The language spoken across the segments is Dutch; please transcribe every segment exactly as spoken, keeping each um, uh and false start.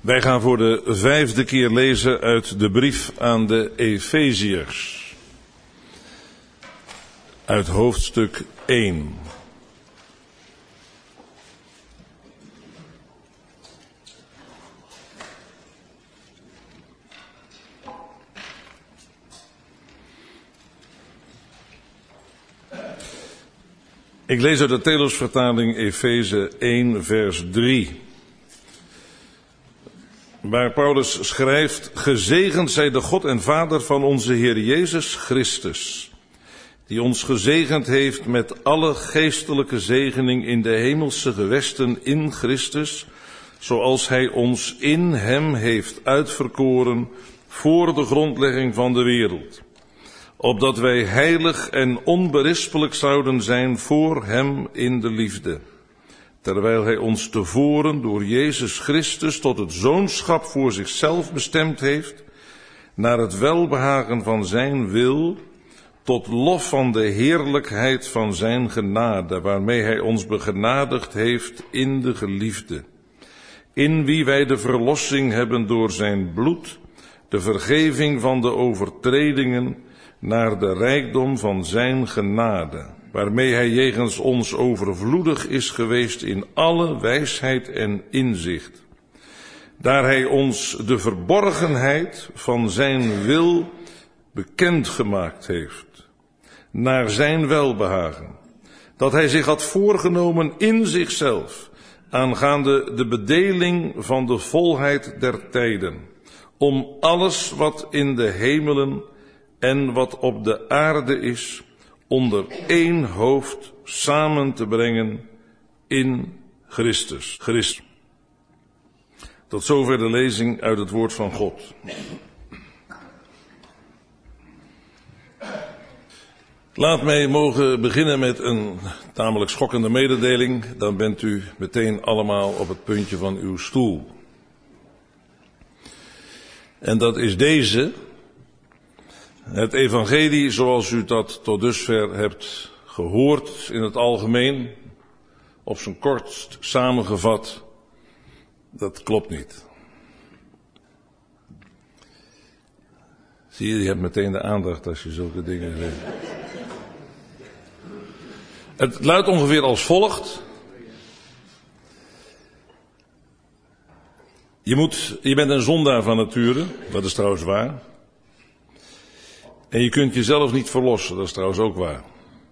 Wij gaan voor de vijfde keer lezen uit de brief aan de Efeziërs. Uit hoofdstuk één. Ik lees uit de Telosvertaling Efeze één vers drie. Waar Paulus schrijft: gezegend zij de God en Vader van onze Heer Jezus Christus, die ons gezegend heeft met alle geestelijke zegening in de hemelse gewesten in Christus, zoals Hij ons in Hem heeft uitverkoren voor de grondlegging van de wereld, opdat wij heilig en onberispelijk zouden zijn voor Hem in de liefde, terwijl Hij ons tevoren door Jezus Christus tot het zoonschap voor zichzelf bestemd heeft, naar het welbehagen van Zijn wil, tot lof van de heerlijkheid van Zijn genade, waarmee Hij ons begenadigd heeft in de geliefde, in wie wij de verlossing hebben door Zijn bloed, de vergeving van de overtredingen, naar de rijkdom van Zijn genade, waarmee Hij jegens ons overvloedig is geweest in alle wijsheid en inzicht, daar Hij ons de verborgenheid van Zijn wil bekendgemaakt heeft, naar Zijn welbehagen, dat Hij zich had voorgenomen in zichzelf, aangaande de bedeling van de volheid der tijden, om alles wat in de hemelen en wat op de aarde is, onder één hoofd samen te brengen in Christus. Christus. Tot zover de lezing uit het woord van God. Laat mij mogen beginnen met een tamelijk schokkende mededeling. Dan bent u meteen allemaal op het puntje van uw stoel. En dat is deze. Het evangelie zoals u dat tot dusver hebt gehoord in het algemeen, op zijn kortst samengevat, dat klopt niet. Zie je, je hebt meteen de aandacht als je zulke dingen zegt. Het luidt ongeveer als volgt. Je, moet, je bent een zondaar van nature, dat is trouwens waar. En je kunt jezelf niet verlossen, dat is trouwens ook waar.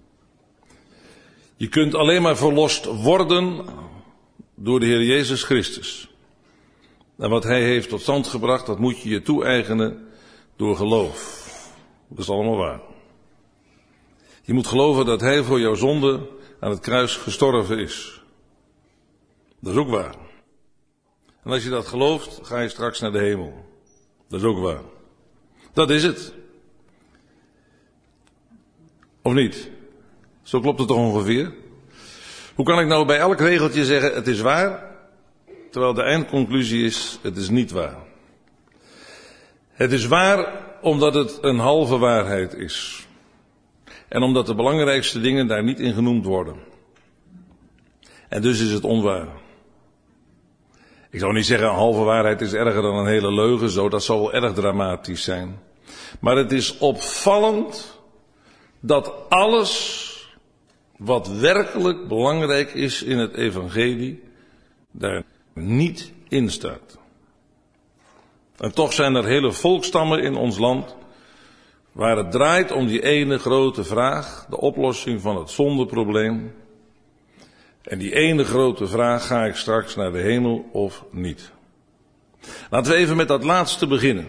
Je kunt alleen maar verlost worden door de Heer Jezus Christus. En wat Hij heeft tot stand gebracht, dat moet je je toe-eigenen door geloof. Dat is allemaal waar. Je moet geloven dat Hij voor jouw zonde aan het kruis gestorven is. Dat is ook waar. En als je dat gelooft, ga je straks naar de hemel. Dat is ook waar. Dat is het. Of niet? Zo klopt het toch ongeveer? Hoe kan ik nou bij elk regeltje zeggen het is waar, terwijl de eindconclusie is het is niet waar? Het is waar omdat het een halve waarheid is. En omdat de belangrijkste dingen daar niet in genoemd worden. En dus is het onwaar. Ik zou niet zeggen een halve waarheid is erger dan een hele leugen, zo, dat zou wel erg dramatisch zijn. Maar het is opvallend dat alles wat werkelijk belangrijk is in het evangelie daar niet in staat. En toch zijn er hele volkstammen in ons land waar het draait om die ene grote vraag, de oplossing van het zondeprobleem. En die ene grote vraag, ga ik straks naar de hemel of niet? Laten we even met dat laatste beginnen.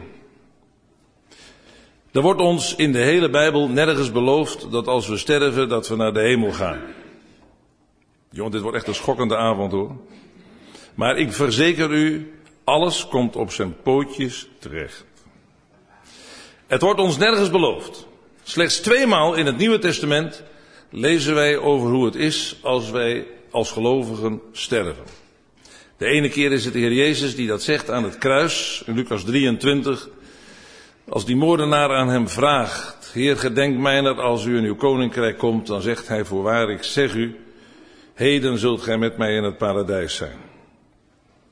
Er wordt ons in de hele Bijbel nergens beloofd dat als we sterven, dat we naar de hemel gaan. Jongen, dit wordt echt een schokkende avond hoor. Maar ik verzeker u, alles komt op zijn pootjes terecht. Het wordt ons nergens beloofd. Slechts tweemaal in het Nieuwe Testament lezen wij over hoe het is als wij als gelovigen sterven. De ene keer is het de Heer Jezus die dat zegt aan het kruis, in Lucas drieëntwintig. Als die moordenaar aan hem vraagt: Heer, gedenk mijner als u in uw koninkrijk komt, dan zegt hij: voorwaar, ik zeg u, heden zult gij met mij in het paradijs zijn.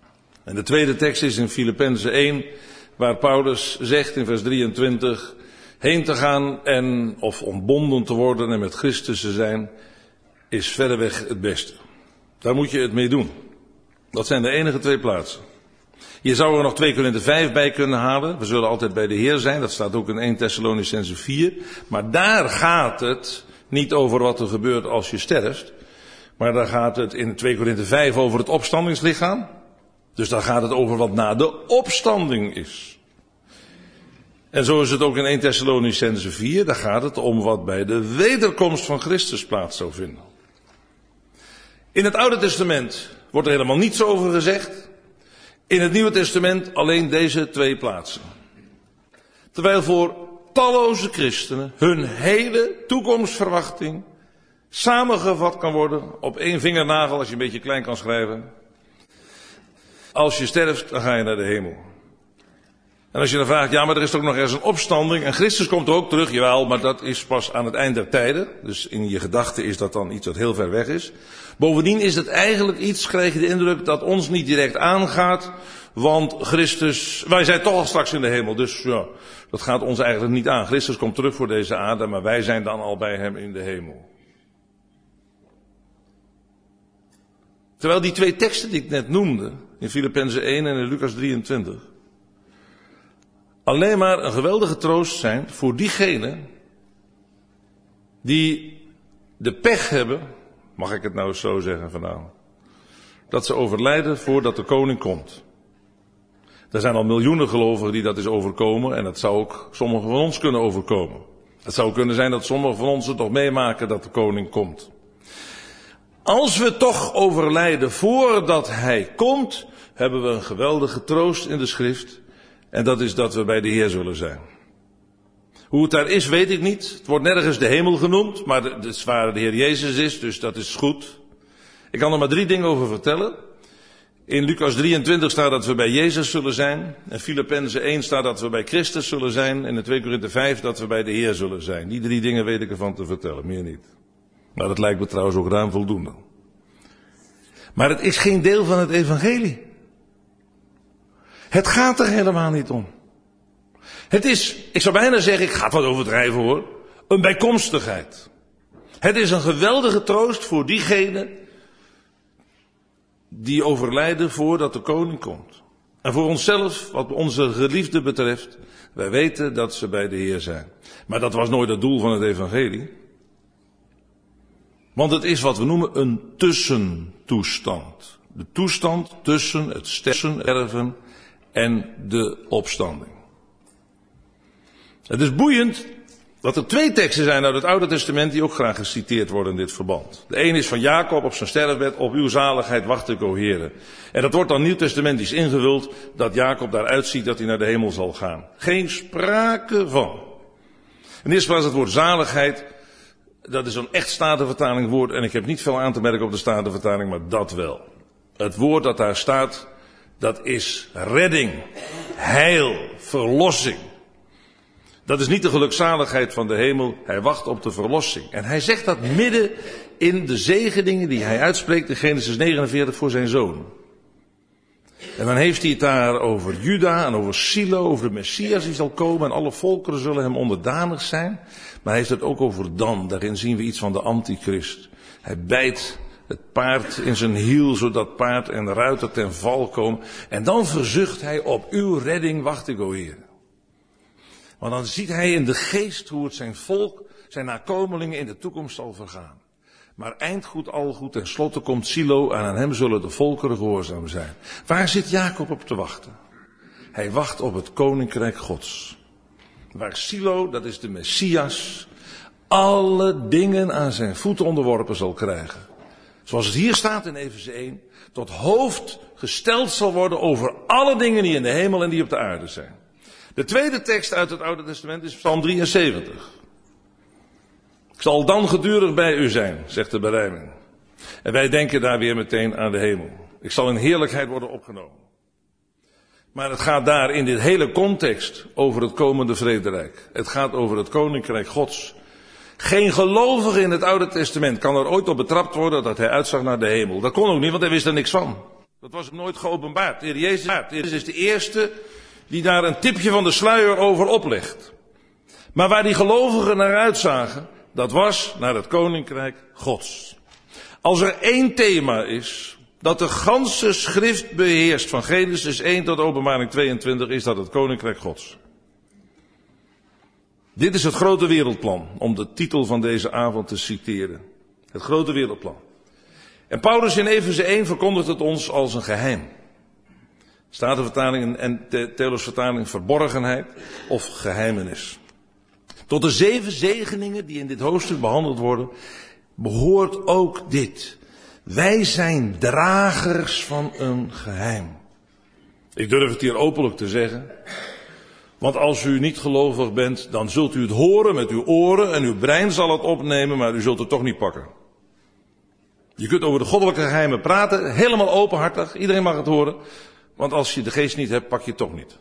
En de tweede tekst is in Filippenzen één, waar Paulus zegt in vers drieëntwintig, heen te gaan en of ontbonden te worden en met Christus te zijn, is verreweg het beste. Daar moet je het mee doen. Dat zijn de enige twee plaatsen. Je zou er nog twee Korinthe vijf bij kunnen halen. We zullen altijd bij de Heer zijn. Dat staat ook in eerste Thessalonicenzen vier. Maar daar gaat het niet over wat er gebeurt als je sterft. Maar daar gaat het in twee Korinthe vijf over het opstandingslichaam. Dus daar gaat het over wat na de opstanding is. En zo is het ook in eerste Thessalonicenzen vier. Daar gaat het om wat bij de wederkomst van Christus plaats zou vinden. In het Oude Testament wordt er helemaal niets over gezegd. In het Nieuwe Testament alleen deze twee plaatsen. Terwijl voor talloze christenen hun hele toekomstverwachting samengevat kan worden op één vingernagel, als je een beetje klein kan schrijven. Als je sterft, dan ga je naar de hemel. En als je dan vraagt, ja, maar er is toch nog ergens een opstanding en Christus komt er ook terug, jawel, maar dat is pas aan het eind der tijden. Dus in je gedachten is dat dan iets dat heel ver weg is. Bovendien is het eigenlijk iets, krijg je de indruk, dat ons niet direct aangaat, want Christus, wij zijn toch al straks in de hemel, dus ja, dat gaat ons eigenlijk niet aan. Christus komt terug voor deze aarde, maar wij zijn dan al bij hem in de hemel. Terwijl die twee teksten die ik net noemde, in Filippenzen één en in Lucas drieëntwintig, alleen maar een geweldige troost zijn voor diegenen die de pech hebben, mag ik het nou eens zo zeggen vanavond, dat ze overlijden voordat de koning komt. Er zijn al miljoenen gelovigen die dat is overkomen en dat zou ook sommigen van ons kunnen overkomen. Het zou kunnen zijn dat sommigen van ons het nog meemaken dat de koning komt. Als we toch overlijden voordat hij komt, hebben we een geweldige troost in de schrift. En dat is dat we bij de Heer zullen zijn. Hoe het daar is, weet ik niet. Het wordt nergens de hemel genoemd, maar het is waar de Heer Jezus is, dus dat is goed. Ik kan er maar drie dingen over vertellen. In Lucas drieëntwintig staat dat we bij Jezus zullen zijn. In Filippenzen één staat dat we bij Christus zullen zijn. En in twee Korinthe vijf dat we bij de Heer zullen zijn. Die drie dingen weet ik ervan te vertellen, meer niet. Maar dat lijkt me trouwens ook ruim voldoende. Maar het is geen deel van het evangelie. Het gaat er helemaal niet om. Het is, ik zou bijna zeggen, ik ga het wat overdrijven hoor, een bijkomstigheid. Het is een geweldige troost voor diegenen die overlijden voordat de koning komt. En voor onszelf, wat onze geliefden betreft, wij weten dat ze bij de Heer zijn. Maar dat was nooit het doel van het evangelie. Want het is wat we noemen een tussentoestand. De toestand tussen het sterven en de opstanding. Het is boeiend dat er twee teksten zijn uit het Oude Testament die ook graag geciteerd worden in dit verband. De een is van Jacob op zijn sterfbed, op uw zaligheid wacht ik, o Heere. En dat wordt dan nieuwtestamentisch ingevuld dat Jacob daaruit ziet dat hij naar de hemel zal gaan. Geen sprake van. In de eerste plaats het woord zaligheid, dat is een echt Statenvertaling woord en ik heb niet veel aan te merken op de Statenvertaling, maar dat wel. Het woord dat daar staat, dat is redding, heil, verlossing. Dat is niet de gelukzaligheid van de hemel, hij wacht op de verlossing. En hij zegt dat midden in de zegeningen die hij uitspreekt in Genesis negenenveertig voor zijn zoon. En dan heeft hij het daar over Juda en over Silo, over de Messias die zal komen en alle volkeren zullen hem onderdanig zijn. Maar hij heeft het ook over Dan, daarin zien we iets van de antichrist. Hij bijt het paard in zijn hiel, zodat paard en ruiter ten val komen. En dan verzucht hij, op uw redding wacht ik, o Heer. Want dan ziet hij in de geest hoe het zijn volk, zijn nakomelingen in de toekomst zal vergaan. Maar eindgoed al goed, ten slotte komt Silo en aan hem zullen de volkeren gehoorzaam zijn. Waar zit Jacob op te wachten? Hij wacht op het koninkrijk Gods. Waar Silo, dat is de Messias, alle dingen aan zijn voeten onderworpen zal krijgen. Zoals het hier staat in Efeze één, tot hoofd gesteld zal worden over alle dingen die in de hemel en die op de aarde zijn. De tweede tekst uit het Oude Testament is Psalm drieënzeventig. Ik zal dan gedurig bij u zijn, zegt de berijming. En wij denken daar weer meteen aan de hemel. Ik zal in heerlijkheid worden opgenomen. Maar het gaat daar in dit hele context over het komende vrederijk. Het gaat over het koninkrijk Gods. Geen gelovige in het Oude Testament kan er ooit op betrapt worden dat hij uitzag naar de hemel. Dat kon ook niet, want hij wist er niks van. Dat was hem nooit geopenbaard. De Heer Jezus is de eerste die daar een tipje van de sluier over oplegt. Maar waar die gelovigen naar uitzagen, dat was naar het Koninkrijk Gods. Als er één thema is dat de ganse schrift beheerst, van Genesis één tot Openbaring tweeëntwintig, is dat het Koninkrijk Gods. Dit is het grote wereldplan, om de titel van deze avond te citeren. Het grote wereldplan. En Paulus in Efeze één verkondigt het ons als een geheim. Statenvertaling en Telos vertaling verborgenheid of geheimenis. Tot de zeven zegeningen die in dit hoofdstuk behandeld worden, behoort ook dit. Wij zijn dragers van een geheim. Ik durf het hier openlijk te zeggen. Want als u niet gelovig bent, dan zult u het horen met uw oren en uw brein zal het opnemen, maar u zult het toch niet pakken. Je kunt over de goddelijke geheimen praten, helemaal openhartig, iedereen mag het horen. Want als je de geest niet hebt, pak je het toch niet.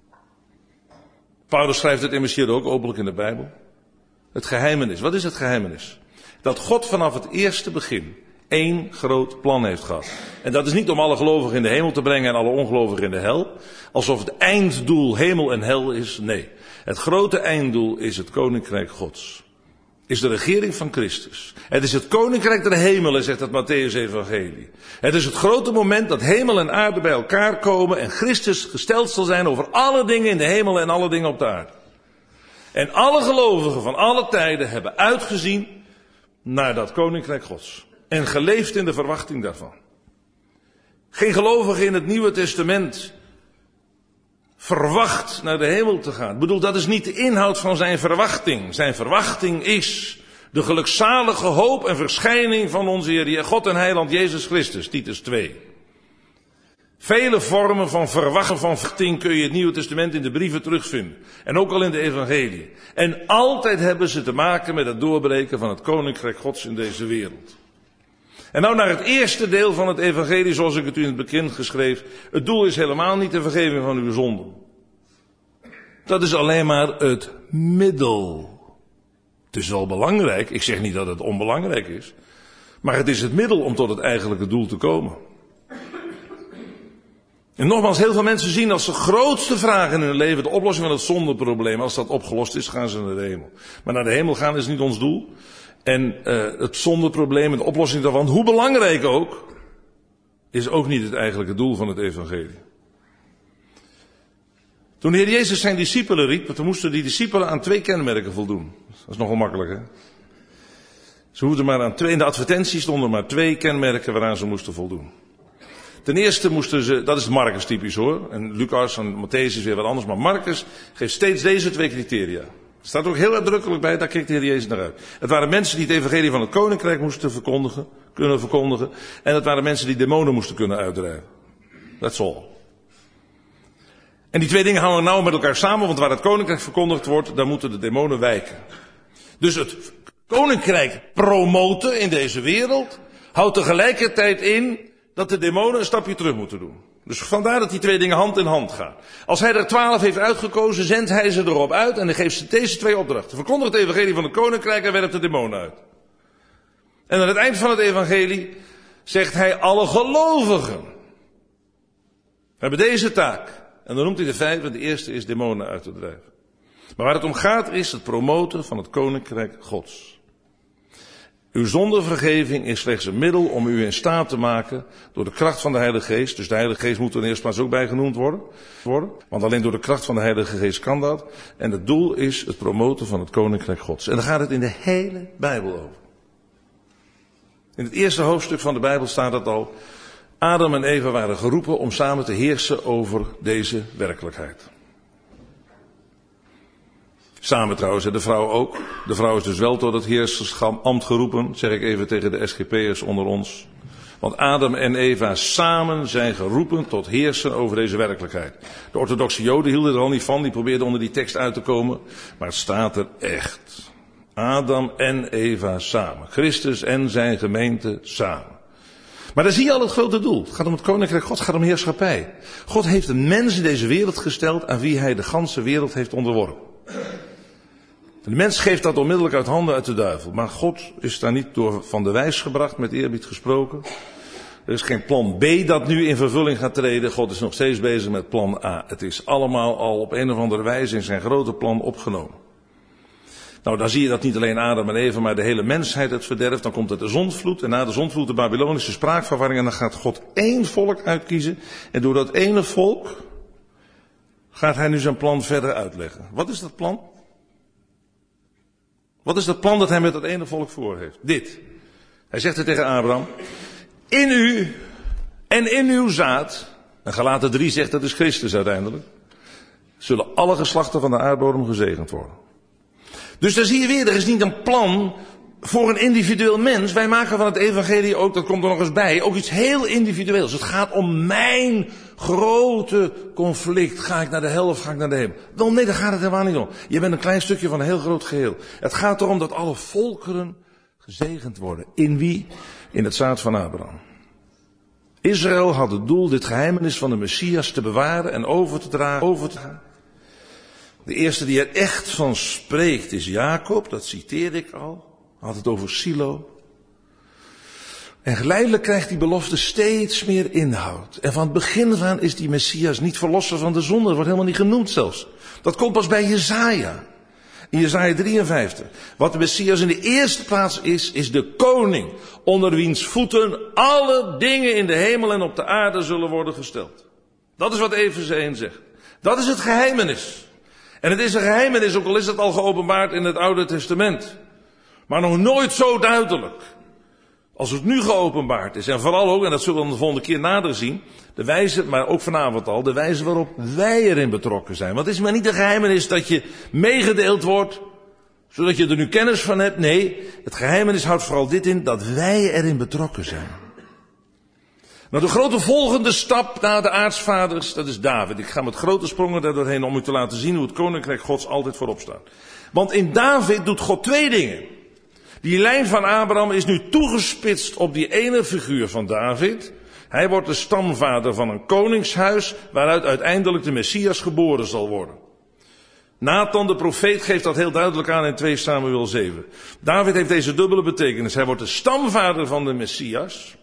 Paulus schrijft het immers hier ook openlijk in de Bijbel. Het geheimenis. Wat is het geheimenis? Dat God vanaf het eerste begin één groot plan heeft gehad. En dat is niet om alle gelovigen in de hemel te brengen en alle ongelovigen in de hel. Alsof het einddoel hemel en hel is. Nee. Het grote einddoel is het Koninkrijk Gods. Is de regering van Christus. Het is het Koninkrijk der hemelen, zegt het Mattheüs-evangelie. Het is het grote moment dat hemel en aarde bij elkaar komen en Christus gesteld zal zijn over alle dingen in de hemel en alle dingen op de aarde. En alle gelovigen van alle tijden hebben uitgezien naar dat Koninkrijk Gods. En geleefd in de verwachting daarvan. Geen gelovige in het Nieuwe Testament verwacht naar de hemel te gaan. Ik bedoel, dat is niet de inhoud van zijn verwachting. Zijn verwachting is de gelukzalige hoop en verschijning van onze Heer God en Heiland Jezus Christus, Titus twee. Vele vormen van verwachten van verwachting kun je in het Nieuwe Testament in de brieven terugvinden. En ook al in de evangelie. En altijd hebben ze te maken met het doorbreken van het Koninkrijk Gods in deze wereld. En nou naar het eerste deel van het evangelie, zoals ik het u in het begin geschreven. Het doel is helemaal niet de vergeving van uw zonden. Dat is alleen maar het middel. Het is wel belangrijk, ik zeg niet dat het onbelangrijk is. Maar het is het middel om tot het eigenlijke doel te komen. En nogmaals, heel veel mensen zien als de grootste vraag in hun leven de oplossing van het zondeprobleem. Als dat opgelost is, gaan ze naar de hemel. Maar naar de hemel gaan is niet ons doel. En uh, het zondeprobleem en de oplossing daarvan, hoe belangrijk ook, is ook niet het eigenlijke doel van het evangelie. Toen de Heer Jezus zijn discipelen riep, toen moesten die discipelen aan twee kenmerken voldoen. Dat is nogal makkelijk, hè? Ze hoefden maar aan twee, in de advertentie stonden maar twee kenmerken waaraan ze moesten voldoen. Ten eerste moesten ze, dat is Marcus typisch hoor, en Lucas en Matthäus is weer wat anders, maar Marcus geeft steeds deze twee criteria. Er staat ook heel uitdrukkelijk bij, daar kijkt de Heer Jezus naar uit. Het waren mensen die het evangelie van het Koninkrijk moesten verkondigen, kunnen verkondigen, en het waren mensen die demonen moesten kunnen uitdrijven. That's all. En die twee dingen hangen nauw met elkaar samen, want waar het Koninkrijk verkondigd wordt, daar moeten de demonen wijken. Dus het Koninkrijk promoten in deze wereld, houdt tegelijkertijd in dat de demonen een stapje terug moeten doen. Dus vandaar dat die twee dingen hand in hand gaan. Als hij er twaalf heeft uitgekozen, zendt hij ze erop uit en dan geeft ze deze twee opdrachten. Verkondig het evangelie van het Koninkrijk en werpt de demonen uit. En aan het eind van het evangelie zegt hij alle gelovigen hebben deze taak. En dan noemt hij de vijf en de eerste is demonen uit te drijven. Maar waar het om gaat is het promoten van het Koninkrijk Gods. Uw zondevergeving is slechts een middel om u in staat te maken door de kracht van de Heilige Geest. Dus de Heilige Geest moet er in de eerste plaats ook bij genoemd worden, worden. Want alleen door de kracht van de Heilige Geest kan dat. En het doel is het promoten van het Koninkrijk Gods. En daar gaat het in de hele Bijbel over. In het eerste hoofdstuk van de Bijbel staat het al. Adam en Eva waren geroepen om samen te heersen over deze werkelijkheid. Samen trouwens, de vrouw ook. De vrouw is dus wel tot het heersersambt geroepen, zeg ik even tegen de S G P'ers onder ons. Want Adam en Eva samen zijn geroepen tot heersen over deze werkelijkheid. De orthodoxe Joden hielden er al niet van, die probeerden onder die tekst uit te komen. Maar het staat er echt. Adam en Eva samen. Christus en zijn gemeente samen. Maar daar zie je al het grote doel. Het gaat om het Koninkrijk God, het gaat om heerschappij. God heeft een mens in deze wereld gesteld aan wie hij de ganse wereld heeft onderworpen. De mens geeft dat onmiddellijk uit handen uit de duivel. Maar God is daar niet door van de wijs gebracht, met eerbied gesproken. Er is geen plan B dat nu in vervulling gaat treden. God is nog steeds bezig met plan A. Het is allemaal al op een of andere wijze in zijn grote plan opgenomen. Nou, dan zie je dat niet alleen Adam en Eva, maar de hele mensheid het verderft. Dan komt er de zondvloed en na de zondvloed de Babylonische spraakverwarring. En dan gaat God één volk uitkiezen. En door dat ene volk gaat hij nu zijn plan verder uitleggen. Wat is dat plan? Wat is dat plan dat hij met dat ene volk voor heeft? Dit. Hij zegt het tegen Abraham. In u en in uw zaad. En Galaten drie zegt dat is Christus uiteindelijk. Zullen alle geslachten van de aardbodem gezegend worden. Dus daar zie je weer, er is niet een plan voor een individueel mens. Wij maken van het evangelie ook, dat komt er nog eens bij, ook iets heel individueels. Het gaat om mijn grote conflict. Ga ik naar de hel of ga ik naar de hemel? Wel, nee, daar gaat het helemaal niet om. Je bent een klein stukje van een heel groot geheel. Het gaat erom dat alle volkeren gezegend worden. In wie? In het zaad van Abraham. Israël had het doel dit geheimenis van de Messias te bewaren en over te dragen, over te gaan. De eerste die er echt van spreekt is Jacob, dat citeerde ik al. Had het over Silo. En geleidelijk krijgt die belofte steeds meer inhoud. En van het begin af aan is die Messias niet verlosser van de zonde. Dat wordt helemaal niet genoemd zelfs. Dat komt pas bij Jesaja. In Jesaja drieënvijftig. Wat de Messias in de eerste plaats is, is de koning. Onder wiens voeten alle dingen in de hemel en op de aarde zullen worden gesteld. Dat is wat Efeze één zegt. Dat is het geheimenis. En het is een geheimenis, ook al is het al geopenbaard in het Oude Testament. Maar nog nooit zo duidelijk als het nu geopenbaard is. En vooral ook, en dat zullen we de volgende keer nader zien, de wijze, maar ook vanavond al, de wijze waarop wij erin betrokken zijn. Want het is maar niet een geheimenis dat je meegedeeld wordt, zodat je er nu kennis van hebt. Nee, het geheimenis houdt vooral dit in, dat wij erin betrokken zijn. Nou, de grote volgende stap na de aartsvaders, dat is David. Ik ga met grote sprongen daar doorheen om u te laten zien hoe het koninkrijk Gods altijd voorop staat. Want in David doet God twee dingen. Die lijn van Abraham is nu toegespitst op die ene figuur van David. Hij wordt de stamvader van een koningshuis waaruit uiteindelijk de Messias geboren zal worden. Nathan de profeet geeft dat heel duidelijk aan in twee Samuel zeven. David heeft deze dubbele betekenis. Hij wordt de stamvader van de Messias.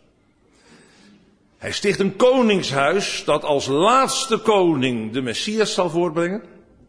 Hij sticht een koningshuis dat als laatste koning de Messias zal voortbrengen.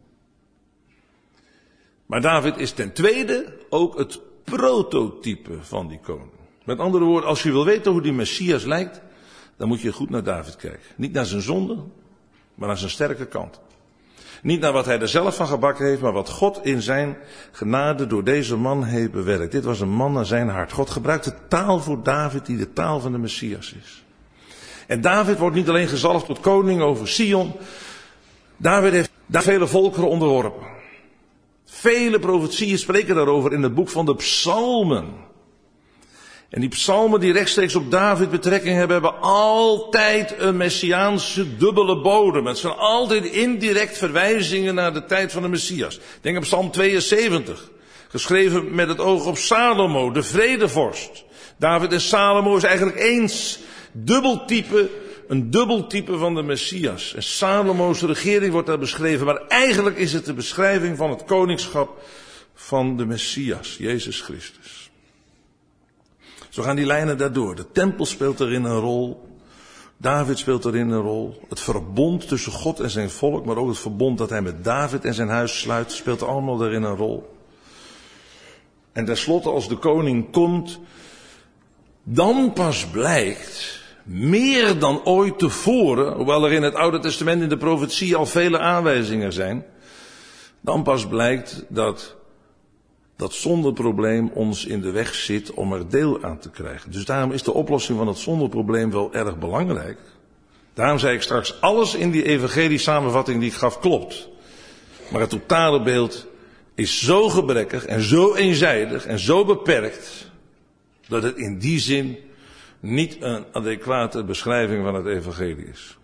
Maar David is ten tweede ook het prototype van die koning. Met andere woorden, als je wil weten hoe die Messias lijkt, dan moet je goed naar David kijken. Niet naar zijn zonde, maar naar zijn sterke kant. Niet naar wat hij er zelf van gebakken heeft, maar wat God in zijn genade door deze man heeft bewerkt. Dit was een man naar zijn hart. God gebruikt de taal voor David die de taal van de Messias is. En David wordt niet alleen gezalfd tot koning over Sion. David heeft daar vele volkeren onderworpen. Vele profetieën spreken daarover in het boek van de psalmen. En die psalmen die rechtstreeks op David betrekking hebben, hebben altijd een messiaanse dubbele bodem. Het zijn altijd indirect verwijzingen naar de tijd van de Messias. Denk aan psalm tweeënzeventig. Geschreven met het oog op Salomo, de vredevorst. David en Salomo is eigenlijk eens dubbeltype, een dubbeltype van de Messias. En Salomo's regering wordt daar beschreven, maar eigenlijk is het de beschrijving van het koningschap van de Messias, Jezus Christus. Zo gaan die lijnen daardoor. De tempel speelt erin een rol. David speelt erin een rol. Het verbond tussen God en zijn volk, maar ook het verbond dat hij met David en zijn huis sluit, speelt allemaal daarin een rol. En tenslotte, als de koning komt, dan pas blijkt, meer dan ooit tevoren, hoewel er in het Oude Testament in de profetie al vele aanwijzingen zijn, dan pas blijkt dat dat zondeprobleem ons in de weg zit om er deel aan te krijgen. Dus daarom is de oplossing van het zondeprobleem wel erg belangrijk. Daarom zei ik straks, alles in die evangelie-samenvatting die ik gaf klopt. Maar het totale beeld is zo gebrekkig en zo eenzijdig en zo beperkt, dat het in die zin niet een adequate beschrijving van het evangelie is.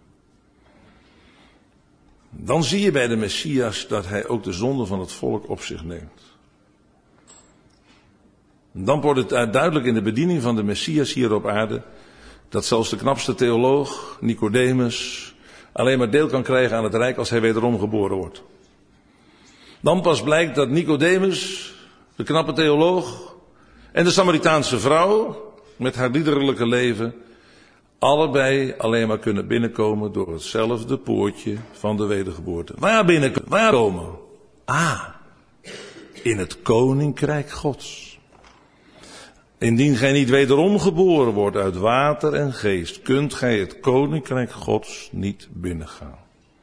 Dan zie je bij de Messias dat hij ook de zonde van het volk op zich neemt. Dan wordt het duidelijk in de bediening van de Messias hier op aarde, dat zelfs de knapste theoloog, Nicodemus, alleen maar deel kan krijgen aan het rijk als hij wederom geboren wordt. Dan pas blijkt dat Nicodemus, de knappe theoloog, en de Samaritaanse vrouw, met haar liederlijke leven, allebei alleen maar kunnen binnenkomen door hetzelfde poortje van de wedergeboorte. Waar binnenkomen? Waar komen? Ah, in het koninkrijk Gods. Indien gij niet wederom geboren wordt uit water en geest, kunt gij het koninkrijk Gods niet binnengaan.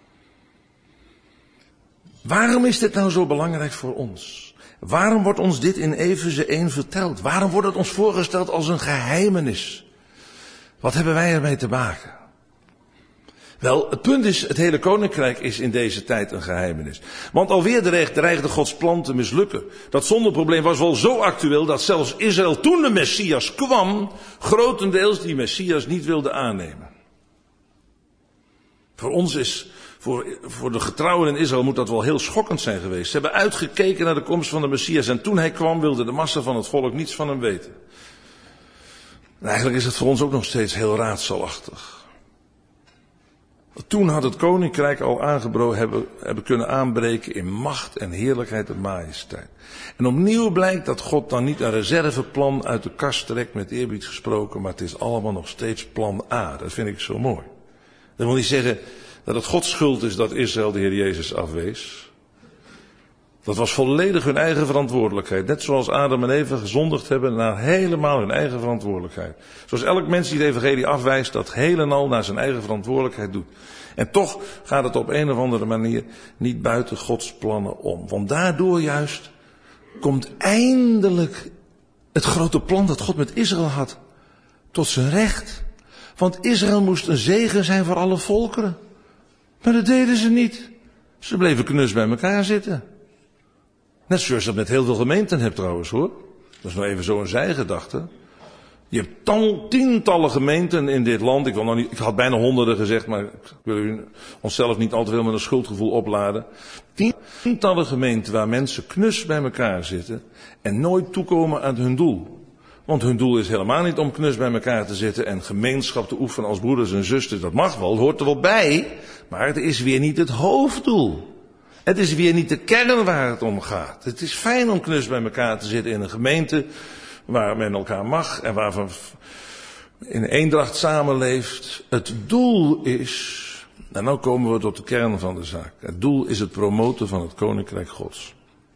Waarom is dit nou zo belangrijk voor ons? Waarom wordt ons dit in Efeze één verteld? Waarom wordt het ons voorgesteld als een geheimenis? Wat hebben wij ermee te maken? Wel, het punt is, het hele koninkrijk is in deze tijd een geheimenis. Want alweer dreigde Gods plan te mislukken. Dat zondeprobleem was wel zo actueel dat zelfs Israël, toen de Messias kwam, grotendeels die Messias niet wilde aannemen. Voor ons is, voor, voor de getrouwen in Israël moet dat wel heel schokkend zijn geweest. Ze hebben uitgekeken naar de komst van de Messias en toen hij kwam wilde de massa van het volk niets van hem weten. En eigenlijk is het voor ons ook nog steeds heel raadselachtig. Toen had het koninkrijk al aangebroken hebben, hebben kunnen aanbreken in macht en heerlijkheid en majesteit. En opnieuw blijkt dat God dan niet een reserveplan uit de kast trekt met eerbied gesproken, maar het is allemaal nog steeds plan A. Dat vind ik zo mooi. Dat wil niet zeggen dat het Gods schuld is dat Israël de Heer Jezus afwees. Dat was volledig hun eigen verantwoordelijkheid. Net zoals Adam en Eva gezondigd hebben naar helemaal hun eigen verantwoordelijkheid. Zoals elk mens die het evangelie afwijst, dat heel en al naar zijn eigen verantwoordelijkheid doet. En toch gaat het op een of andere manier niet buiten Gods plannen om. Want daardoor juist komt eindelijk het grote plan dat God met Israël had tot zijn recht. Want Israël moest een zegen zijn voor alle volkeren. Maar dat deden ze niet. Ze bleven knus bij elkaar zitten. Net zoals je dat met heel veel gemeenten hebt trouwens hoor. Dat is nou even zo een zijgedachte. Je hebt tal, tientallen gemeenten in dit land. Ik, wil nou niet, ik had bijna honderden gezegd, maar ik wil u onszelf niet al te veel met een schuldgevoel opladen. Tientallen gemeenten waar mensen knus bij elkaar zitten en nooit toekomen aan hun doel. Want hun doel is helemaal niet om knus bij elkaar te zitten en gemeenschap te oefenen als broeders en zusters. Dat mag wel, hoort er wel bij, maar het is weer niet het hoofddoel. Het is weer niet de kern waar het om gaat. Het is fijn om knus bij elkaar te zitten in een gemeente waar men elkaar mag en waar men in eendracht samenleeft. Het doel is, en nou komen we tot de kern van de zaak. Het doel is het promoten van het koninkrijk Gods.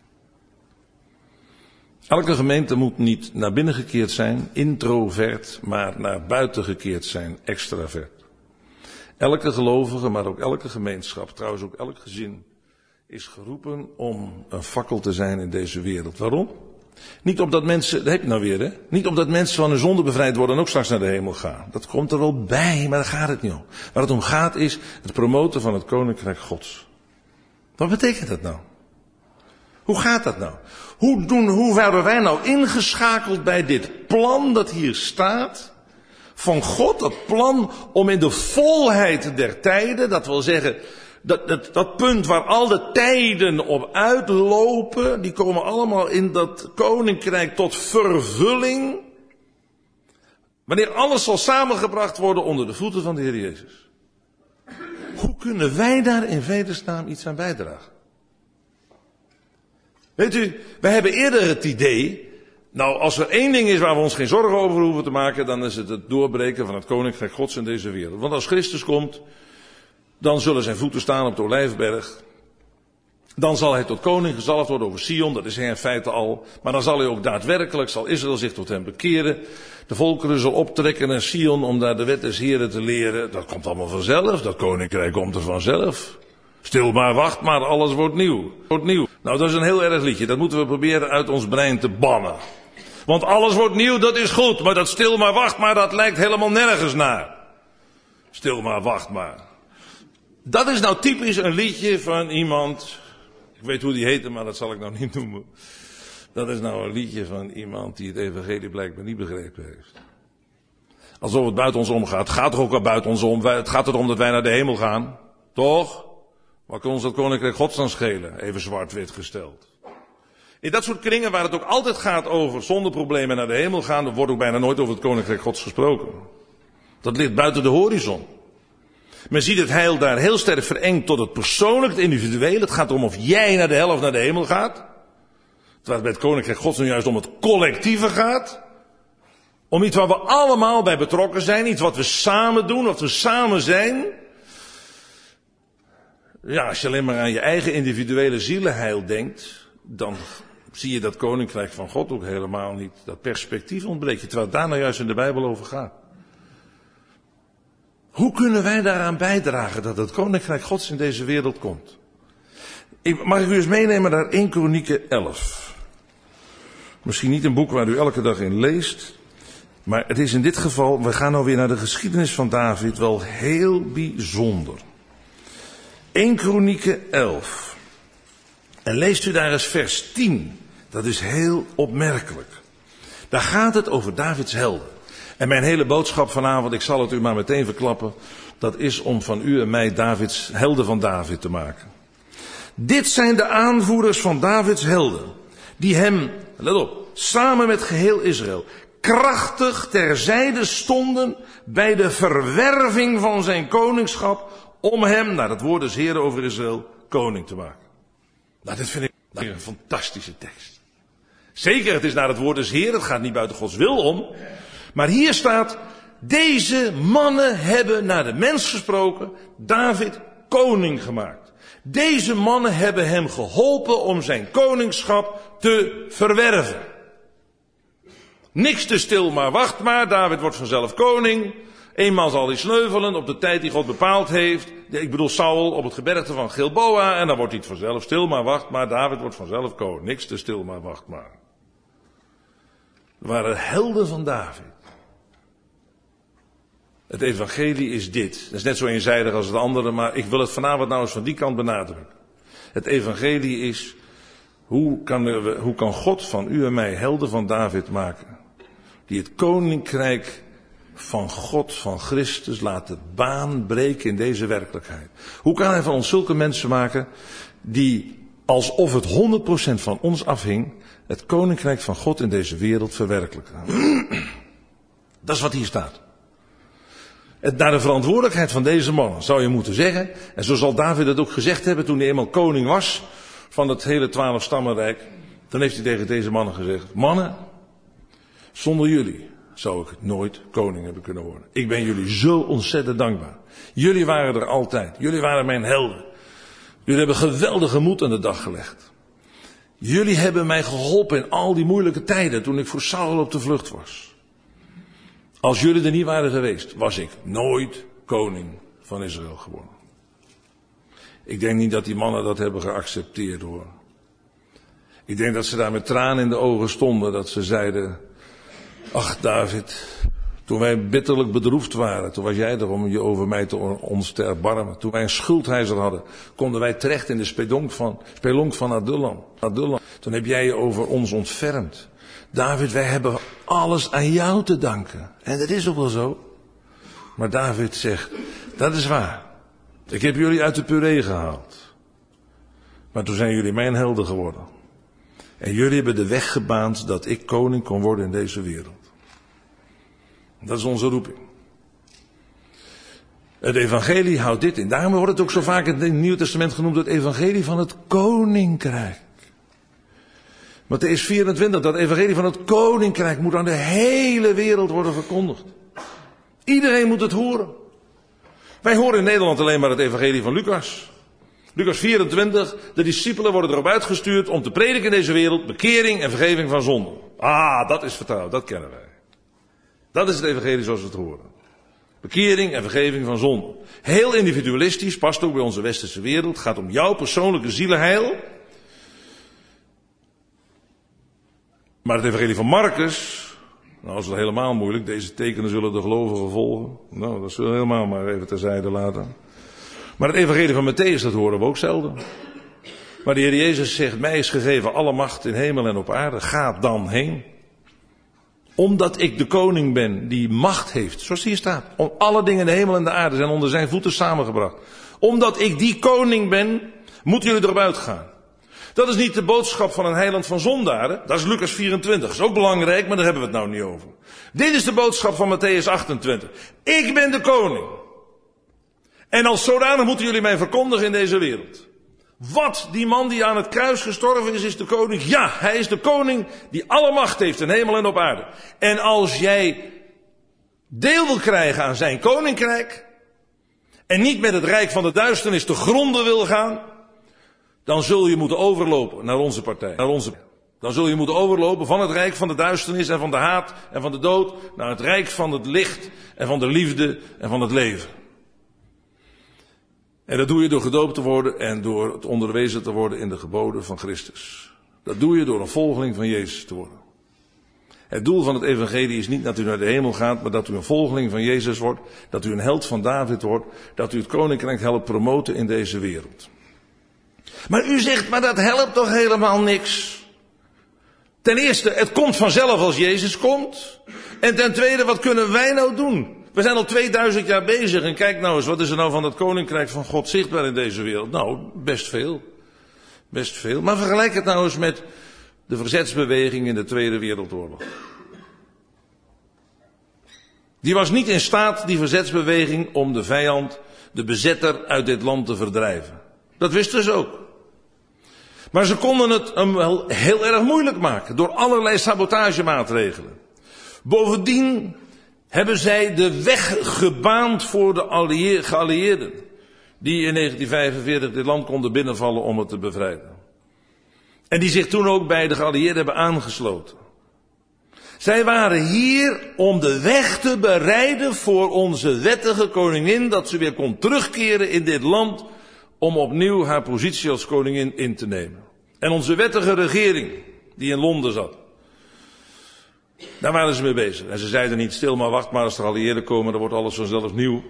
Elke gemeente moet niet naar binnen gekeerd zijn, introvert, maar naar buiten gekeerd zijn, extravert. Elke gelovige, maar ook elke gemeenschap, trouwens ook elk gezin, is geroepen om een fakkel te zijn in deze wereld. Waarom? Niet omdat mensen, dat heb je nou weer hè, niet omdat mensen van hun zonde bevrijd worden en ook straks naar de hemel gaan. Dat komt er wel bij, maar daar gaat het niet om. Waar het om gaat is het promoten van het koninkrijk Gods. Wat betekent dat nou? Hoe gaat dat nou? Hoe, doen, hoe werden wij nou ingeschakeld bij dit plan dat hier staat? Van God, dat plan om in de volheid der tijden, dat wil zeggen, dat, dat, dat punt waar al de tijden op uitlopen, die komen allemaal in dat koninkrijk tot vervulling. Wanneer alles zal samengebracht worden onder de voeten van de Heer Jezus. Hoe kunnen wij daar in vredesnaam iets aan bijdragen? Weet u, wij hebben eerder het idee, nou als er één ding is waar we ons geen zorgen over hoeven te maken, dan is het het doorbreken van het koninkrijk Gods in deze wereld. Want als Christus komt, dan zullen zijn voeten staan op de Olijfberg. Dan zal hij tot koning gezalfd worden over Sion, dat is hij in feite al. Maar dan zal hij ook daadwerkelijk, zal Israël zich tot hem bekeren. De volkeren zullen optrekken naar Sion om daar de wet des Heren te leren. Dat komt allemaal vanzelf, dat koninkrijk komt er vanzelf. Stil maar, wacht maar, alles wordt nieuw. Wordt nieuw. Nou, dat is een heel erg liedje, dat moeten we proberen uit ons brein te bannen. Want alles wordt nieuw, dat is goed, maar dat stil maar, wacht maar, dat lijkt helemaal nergens naar. Stil maar, wacht maar. Dat is nou typisch een liedje van iemand, ik weet hoe die heette, maar dat zal ik nou niet noemen. Dat is nou een liedje van iemand die het evangelie blijkbaar niet begrepen heeft. Alsof het buiten ons omgaat. Het gaat toch ook wel buiten ons om. Het gaat erom dat wij naar de hemel gaan. Toch? Wat kan ons dat koninkrijk Gods dan schelen? Even zwart-wit gesteld. In dat soort kringen waar het ook altijd gaat over zondeproblemen naar de hemel gaan, er wordt ook bijna nooit over het koninkrijk Gods gesproken. Dat ligt buiten de horizon. Men ziet het heil daar heel sterk verengd tot het persoonlijk, het individueel. Het gaat erom of jij naar de hel of naar de hemel gaat. Terwijl het bij het koninkrijk Gods nu juist om het collectieve gaat. Om iets waar we allemaal bij betrokken zijn. Iets wat we samen doen, wat we samen zijn. Ja, als je alleen maar aan je eigen individuele zielenheil denkt, dan zie je dat koninkrijk van God ook helemaal niet. Dat perspectief ontbreekt je, terwijl het daar nou juist in de Bijbel over gaat. Hoe kunnen wij daaraan bijdragen dat het koninkrijk Gods in deze wereld komt? Ik, mag ik u eens meenemen naar Eerste Kronieken elf. Misschien niet een boek waar u elke dag in leest. Maar het is in dit geval, we gaan nou weer naar de geschiedenis van David, wel heel bijzonder. Eerste Kronieken elf. En leest u daar eens vers tien. Dat is heel opmerkelijk. Daar gaat het over Davids helden. En mijn hele boodschap vanavond, ik zal het u maar meteen verklappen, dat is om van u en mij Davids, helden van David te maken. Dit zijn de aanvoerders van Davids helden, die hem, let op, samen met geheel Israël, krachtig terzijde stonden bij de verwerving van zijn koningschap, om hem, naar het woord des Heeren over Israël, koning te maken. Nou, dit vind ik een fantastische tekst. Zeker, het is naar het woord des Heeren, het gaat niet buiten Gods wil om. Maar hier staat, deze mannen hebben naar de mens gesproken, David koning gemaakt. Deze mannen hebben hem geholpen om zijn koningschap te verwerven. Niks te stil, maar wacht maar, David wordt vanzelf koning. Eenmaal zal hij sneuvelen op de tijd die God bepaald heeft. Ik bedoel Saul op het gebergte van Gilboa. En dan wordt hij vanzelf stil, maar wacht maar. David wordt vanzelf koning. Niks te stil, maar wacht maar. Er waren helden van David. Het evangelie is dit. Dat is net zo eenzijdig als het andere, maar ik wil het vanavond nou eens van die kant benadrukken. Het evangelie is, hoe kan, er, hoe kan God van u en mij helden van David maken? Die het koninkrijk van God, van Christus, laten baan breken in deze werkelijkheid. Hoe kan hij van ons zulke mensen maken die, alsof het honderd procent van ons afhing, het koninkrijk van God in deze wereld verwerkelijken? Dat is wat hier staat. Het, naar de verantwoordelijkheid van deze mannen zou je moeten zeggen, en zo zal David het ook gezegd hebben toen hij eenmaal koning was van het hele twaalf stammenrijk, dan heeft hij tegen deze mannen gezegd, mannen, zonder jullie zou ik nooit koning hebben kunnen worden. Ik ben jullie zo ontzettend dankbaar. Jullie waren er altijd. Jullie waren mijn helden. Jullie hebben geweldige moed aan de dag gelegd. Jullie hebben mij geholpen in al die moeilijke tijden toen ik voor Saul op de vlucht was. Als jullie er niet waren geweest, was ik nooit koning van Israël geworden. Ik denk niet dat die mannen dat hebben geaccepteerd hoor. Ik denk dat ze daar met tranen in de ogen stonden, dat ze zeiden, ach David, toen wij bitterlijk bedroefd waren, toen was jij er om je over mij te, ons te erbarmen. Toen wij een schuldheiser hadden, konden wij terecht in de spelonk van, spelonk van Adullam. Adullam. Toen heb jij je over ons ontfermd. David, wij hebben alles aan jou te danken. En dat is ook wel zo. Maar David zegt, dat is waar. Ik heb jullie uit de puree gehaald. Maar toen zijn jullie mijn helden geworden. En jullie hebben de weg gebaand dat ik koning kon worden in deze wereld. Dat is onze roeping. Het evangelie houdt dit in. Daarom wordt het ook zo vaak in het Nieuwe Testament genoemd het evangelie van het koninkrijk. Mattheüs vierentwintig, dat evangelie van het koninkrijk moet aan de hele wereld worden verkondigd. Iedereen moet het horen. Wij horen in Nederland alleen maar het evangelie van Lucas. Lucas vierentwintig, de discipelen worden erop uitgestuurd om te prediken in deze wereld, bekering en vergeving van zonden. Ah, dat is vertrouwen, dat kennen wij. Dat is het evangelie zoals we het horen. Bekering en vergeving van zonden. Heel individualistisch, past ook bij onze westerse wereld, gaat om jouw persoonlijke zielenheil. Maar het evangelie van Marcus, nou is het helemaal moeilijk, deze tekenen zullen de gelovigen volgen. Nou, dat zullen we helemaal maar even terzijde laten. Maar het evangelie van Mattheüs, dat horen we ook zelden. Maar de Heer Jezus zegt, mij is gegeven alle macht in hemel en op aarde, ga dan heen. Omdat ik de koning ben die macht heeft, zoals hier staat. Om alle dingen in de hemel en de aarde zijn onder zijn voeten samengebracht. Omdat ik die koning ben, moeten jullie erop uitgaan. Dat is niet de boodschap van een heiland van zondaren. Dat is Lucas vierentwintig. Dat is ook belangrijk, maar daar hebben we het nou niet over. Dit is de boodschap van Mattheüs achtentwintig. Ik ben de koning. En als zodanig moeten jullie mij verkondigen in deze wereld. Wat, die man die aan het kruis gestorven is, is de koning? Ja, hij is de koning die alle macht heeft in hemel en op aarde. En als jij deel wil krijgen aan zijn koninkrijk, en niet met het rijk van de duisternis te gronden wil gaan, dan zul je moeten overlopen naar onze partij. Naar onze... Dan zul je moeten overlopen van het rijk van de duisternis en van de haat en van de dood, naar het rijk van het licht en van de liefde en van het leven. En dat doe je door gedoopt te worden en door het onderwezen te worden in de geboden van Christus. Dat doe je door een volgeling van Jezus te worden. Het doel van het evangelie is niet dat u naar de hemel gaat, maar dat u een volgeling van Jezus wordt, dat u een held van David wordt, dat u het koninkrijk helpt promoten in deze wereld. Maar u zegt, maar dat helpt toch helemaal niks? Ten eerste, het komt vanzelf als Jezus komt. En ten tweede, wat kunnen wij nou doen? We zijn al tweeduizend jaar bezig en kijk nou eens, wat is er nou van het koninkrijk van God zichtbaar in deze wereld? Nou, best veel. Best veel. Maar vergelijk het nou eens met de verzetsbeweging in de Tweede Wereldoorlog. Die was niet in staat, die verzetsbeweging, om de vijand, de bezetter, uit dit land te verdrijven. Dat wisten ze ook. Maar ze konden het hem wel heel erg moeilijk maken door allerlei sabotagemaatregelen. Bovendien hebben zij de weg gebaand voor de allië- geallieerden die in negentien vijfenveertig dit land konden binnenvallen om het te bevrijden. En die zich toen ook bij de geallieerden hebben aangesloten. Zij waren hier om de weg te bereiden voor onze wettige koningin, dat ze weer kon terugkeren in dit land om opnieuw haar positie als koningin in te nemen. En onze wettige regering, die in Londen zat, daar waren ze mee bezig. En ze zeiden niet, stil maar wacht maar, als er geallieerden komen, dan wordt alles vanzelf nieuw.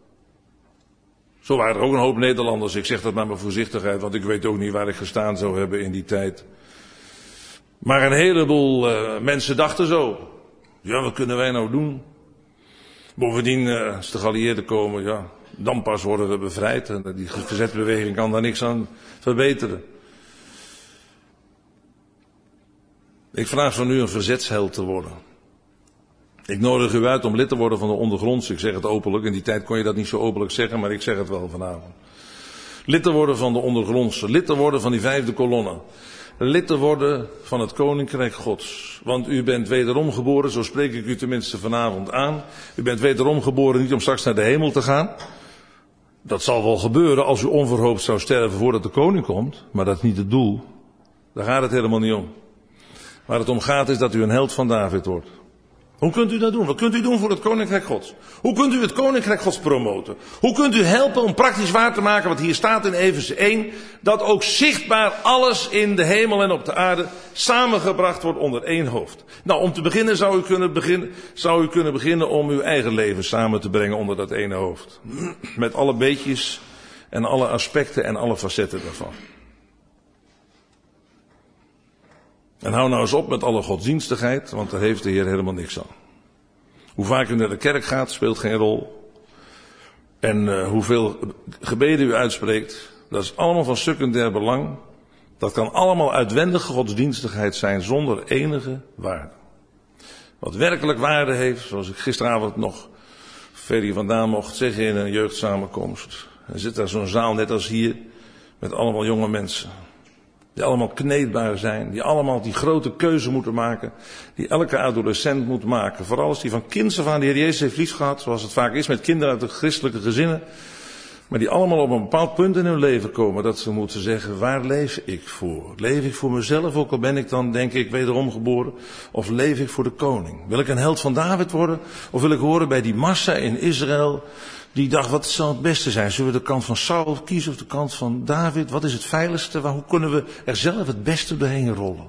Zo waren er ook een hoop Nederlanders. Ik zeg dat maar met voorzichtigheid, want ik weet ook niet waar ik gestaan zou hebben in die tijd. Maar een heleboel uh, mensen dachten zo. Ja, wat kunnen wij nou doen? Bovendien, uh, als de geallieerden komen, ja, dan pas worden we bevrijd. En die verzetbeweging kan daar niks aan verbeteren. Ik vraag van u een verzetsheld te worden. Ik nodig u uit om lid te worden van de ondergronds. Ik zeg het openlijk. In die tijd kon je dat niet zo openlijk zeggen, maar ik zeg het wel vanavond. Lid te worden van de ondergrondse. Lid te worden van die vijfde kolonne. Lid te worden van het Koninkrijk Gods. Want u bent wederom geboren, zo spreek ik u tenminste vanavond aan. U bent wederom geboren niet om straks naar de hemel te gaan. Dat zal wel gebeuren als u onverhoopt zou sterven voordat de koning komt. Maar dat is niet het doel. Daar gaat het helemaal niet om. Waar het om gaat is dat u een held van David wordt. Hoe kunt u dat doen? Wat kunt u doen voor het Koninkrijk Gods? Hoe kunt u het Koninkrijk Gods promoten? Hoe kunt u helpen om praktisch waar te maken wat hier staat in Efeze één, dat ook zichtbaar alles in de hemel en op de aarde samengebracht wordt onder één hoofd? Nou, om te beginnen zou u kunnen beginnen, zou u kunnen beginnen om uw eigen leven samen te brengen onder dat ene hoofd. Met alle beetjes en alle aspecten en alle facetten daarvan. En hou nou eens op met alle godsdienstigheid, want daar heeft de Heer helemaal niks aan. Hoe vaak u naar de kerk gaat, speelt geen rol. En uh, hoeveel gebeden u uitspreekt, dat is allemaal van secundair belang. Dat kan allemaal uitwendige godsdienstigheid zijn zonder enige waarde. Wat werkelijk waarde heeft, zoals ik gisteravond nog ver hier vandaan mocht zeggen in een jeugdsamenkomst. Er zit daar zo'n zaal net als hier, met allemaal jonge mensen. Die allemaal kneedbaar zijn, die allemaal die grote keuze moeten maken, die elke adolescent moet maken. Vooral als die van kinds af aan de Heer Jezus heeft lief gehad, zoals het vaak is met kinderen uit de christelijke gezinnen. Maar die allemaal op een bepaald punt in hun leven komen, dat ze moeten zeggen, waar leef ik voor? Leef ik voor mezelf, ook al ben ik dan, denk ik, wederom geboren? Of leef ik voor de koning? Wil ik een held van David worden? Of wil ik horen bij die massa in Israël, die dacht, wat zal het beste zijn? Zullen we de kant van Saul kiezen of de kant van David? Wat is het veiligste? Hoe kunnen we er zelf het beste doorheen rollen?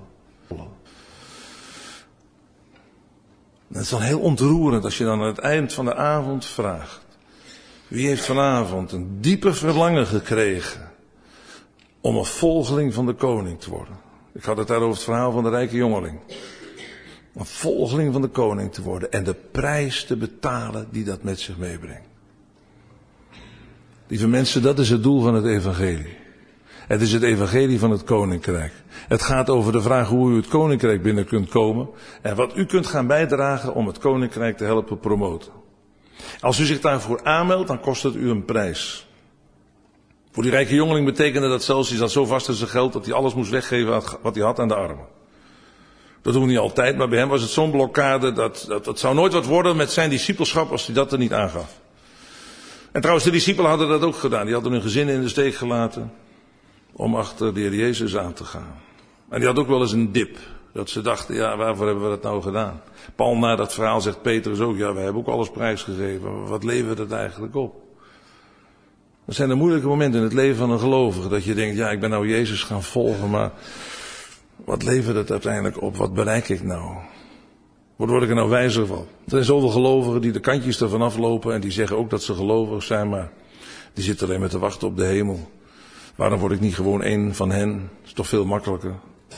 Het is dan heel ontroerend als je dan aan het eind van de avond vraagt. Wie heeft vanavond een diepe verlangen gekregen om een volgeling van de koning te worden? Ik had het daar over het verhaal van de rijke jongeling. Een volgeling van de koning te worden en de prijs te betalen die dat met zich meebrengt. Lieve mensen, dat is het doel van het evangelie. Het is het evangelie van het koninkrijk. Het gaat over de vraag hoe u het koninkrijk binnen kunt komen en wat u kunt gaan bijdragen om het koninkrijk te helpen promoten. Als u zich daarvoor aanmeldt, dan kost het u een prijs. Voor die rijke jongeling betekende dat zelfs, hij zat zo vast in zijn geld dat hij alles moest weggeven wat hij had aan de armen. Dat doen we niet altijd, maar bij hem was het zo'n blokkade dat, dat het zou nooit wat worden met zijn discipelschap als hij dat er niet aangaf. En trouwens, de discipelen hadden dat ook gedaan. Die hadden hun gezinnen in de steek gelaten om achter de Heer Jezus aan te gaan. En die had ook wel eens een dip. Dat ze dachten, ja, waarvoor hebben we dat nou gedaan? Pal na dat verhaal zegt Petrus ook, ja, we hebben ook alles prijsgegeven. Wat levert het eigenlijk op? Dat zijn de moeilijke momenten in het leven van een gelovige. Dat je denkt, ja, ik ben nou Jezus gaan volgen, maar wat levert het uiteindelijk op? Wat bereik ik nou? Wat word ik er nou wijzer van? Er zijn zoveel gelovigen die de kantjes ervan aflopen en die zeggen ook dat ze gelovig zijn, maar die zitten alleen maar te wachten op de hemel. Waarom word ik niet gewoon één van hen? Dat is toch veel makkelijker.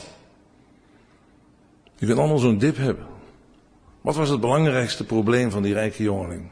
Je kunt allemaal zo'n dip hebben. Wat was het belangrijkste probleem van die rijke jongeling?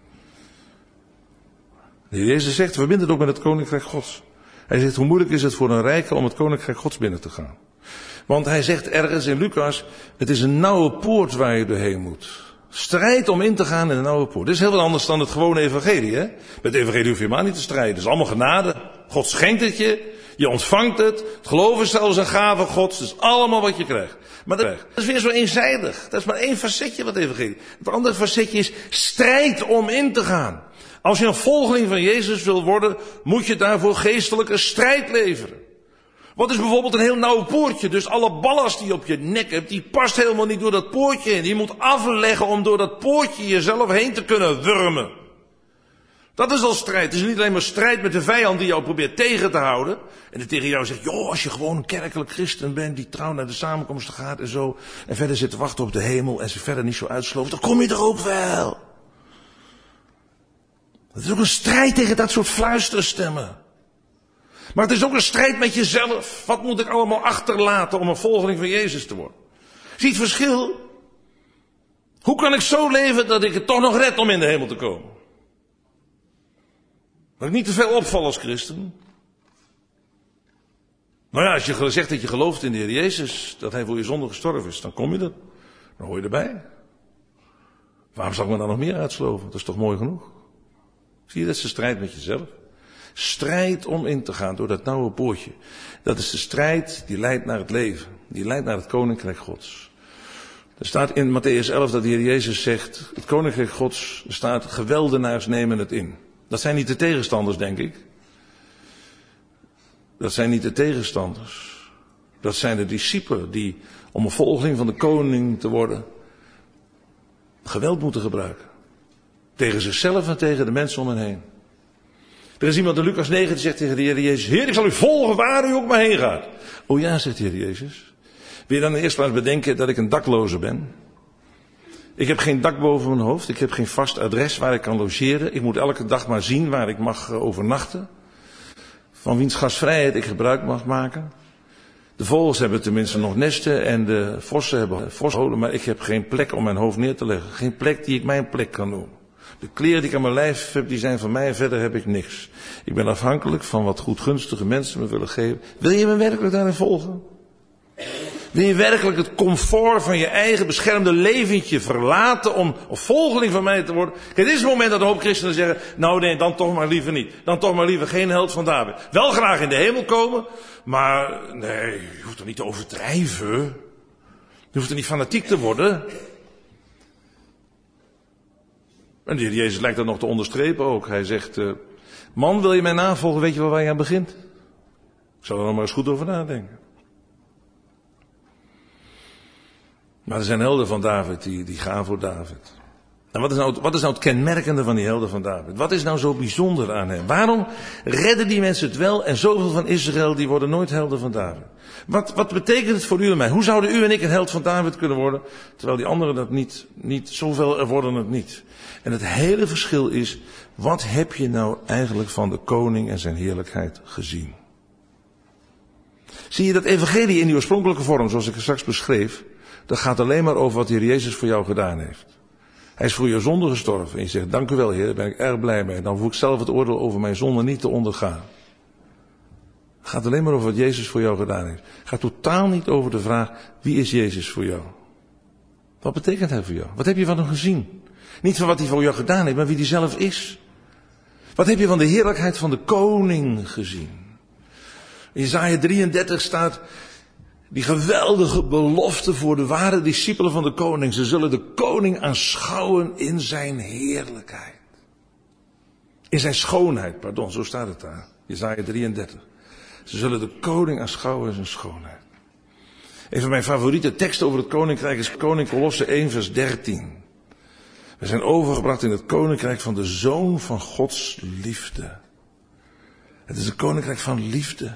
De Heer Jezus zegt, verbind het ook met het koninkrijk Gods. Hij zegt, hoe moeilijk is het voor een rijke om het koninkrijk Gods binnen te gaan? Want hij zegt ergens in Lucas, het is een nauwe poort waar je doorheen moet. Strijd om in te gaan in een nauwe poort. Dit is heel wat anders dan het gewone evangelie, hè? Met het evangelie hoef je maar niet te strijden. Het is allemaal genade. God schenkt het je. Je ontvangt het. Het geloof is zelfs een gave Gods. Het is allemaal wat je krijgt. Maar dat is weer zo eenzijdig. Dat is maar één facetje van het evangelie. Het andere facetje is strijd om in te gaan. Als je een volgeling van Jezus wil worden, moet je daarvoor geestelijke strijd leveren. Wat is bijvoorbeeld een heel nauw poortje? Dus alle ballast die je op je nek hebt, die past helemaal niet door dat poortje heen. Je moet afleggen om door dat poortje jezelf heen te kunnen wurmen. Dat is al strijd. Het is niet alleen maar strijd met de vijand die jou probeert tegen te houden. En die tegen jou zegt, joh, als je gewoon een kerkelijk christen bent die trouw naar de samenkomsten gaat en zo. En verder zit te wachten op de hemel en zich verder niet zo uitslooft, dan kom je er ook wel. Het is ook een strijd tegen dat soort fluisterstemmen. Maar het is ook een strijd met jezelf. Wat moet ik allemaal achterlaten om een volgeling van Jezus te worden? Zie je het verschil? Hoe kan ik zo leven dat ik het toch nog red om in de hemel te komen? Dat ik niet te veel opval als christen. Nou ja, als je zegt dat je gelooft in de Heer Jezus, dat Hij voor je zonde gestorven is, dan kom je er. Dan hoor je erbij. Waarom zou ik me dan nog meer uitsloven? Dat is toch mooi genoeg? Zie je, dat is de strijd met jezelf. Strijd om in te gaan door dat nauwe poortje. Dat is de strijd die leidt naar het leven. Die leidt naar het koninkrijk Gods. Er staat in Mattheüs elf dat de Heer Jezus zegt, het koninkrijk Gods, er staat, geweldenaars nemen het in. Dat zijn niet de tegenstanders, denk ik. Dat zijn niet de tegenstanders. Dat zijn de discipelen die, om een volgeling van de koning te worden, geweld moeten gebruiken. Tegen zichzelf en tegen de mensen om hen heen. Er is iemand in Lucas negen die zegt tegen de Heer Jezus, Heer, ik zal u volgen waar u ook maar heen gaat. Oh ja, zegt de Heer Jezus. Wil je dan in de eerste plaats bedenken dat ik een dakloze ben? Ik heb geen dak boven mijn hoofd. Ik heb geen vast adres waar ik kan logeren. Ik moet elke dag maar zien waar ik mag overnachten. Van wiens gastvrijheid ik gebruik mag maken. De vogels hebben tenminste nog nesten en de vossen hebben vosholen. Maar ik heb geen plek om mijn hoofd neer te leggen. Geen plek die ik mijn plek kan noemen. De kleren die ik aan mijn lijf heb, die zijn van mij en verder heb ik niks. Ik ben afhankelijk van wat goedgunstige mensen me willen geven. Wil je me werkelijk daarin volgen? Wil je werkelijk het comfort van je eigen beschermde leventje verlaten om een volgeling van mij te worden? Kijk, dit is het moment dat een hoop christenen zeggen, nou nee, dan toch maar liever niet. Dan toch maar liever geen held van David. Wel graag in de hemel komen, maar nee, je hoeft er niet te overdrijven. Je hoeft er niet fanatiek te worden. En de Heer Jezus lijkt dat nog te onderstrepen ook. Hij zegt, uh, man, wil je mij navolgen, weet je wel waar je aan begint? Ik zal er nog maar eens goed over nadenken. Maar er zijn helden van David die, die gaan voor David. En wat is, nou, wat is nou het kenmerkende van die helden van David? Wat is nou zo bijzonder aan hem? Waarom redden die mensen het wel en zoveel van Israël die worden nooit helden van David? Wat, wat betekent het voor u en mij? Hoe zouden u en ik een held van David kunnen worden? Terwijl die anderen dat niet, niet zoveel er worden het niet. En het hele verschil is, wat heb je nou eigenlijk van de koning en zijn heerlijkheid gezien? Zie je dat evangelie in die oorspronkelijke vorm, zoals ik het straks beschreef, dat gaat alleen maar over wat de Heer Jezus voor jou gedaan heeft. Hij is voor je zonde gestorven. En je zegt, dank u wel Heer, daar ben ik erg blij mee. Dan hoef ik zelf het oordeel over mijn zonde niet te ondergaan. Het gaat alleen maar over wat Jezus voor jou gedaan heeft. Het gaat totaal niet over de vraag, wie is Jezus voor jou? Wat betekent hij voor jou? Wat heb je van hem gezien? Niet van wat hij voor jou gedaan heeft, maar wie hij zelf is. Wat heb je van de heerlijkheid van de koning gezien? In Jesaja drieëndertig staat die geweldige belofte voor de ware discipelen van de koning. Ze zullen de koning aanschouwen in zijn heerlijkheid. In zijn schoonheid, pardon, zo staat het daar. Jesaja drieëndertig. Ze zullen de koning aanschouwen in zijn schoonheid. Een van mijn favoriete teksten over het koninkrijk is Koning Kolosse één vers dertien. We zijn overgebracht in het koninkrijk van de Zoon van Gods liefde. Het is een koninkrijk van liefde.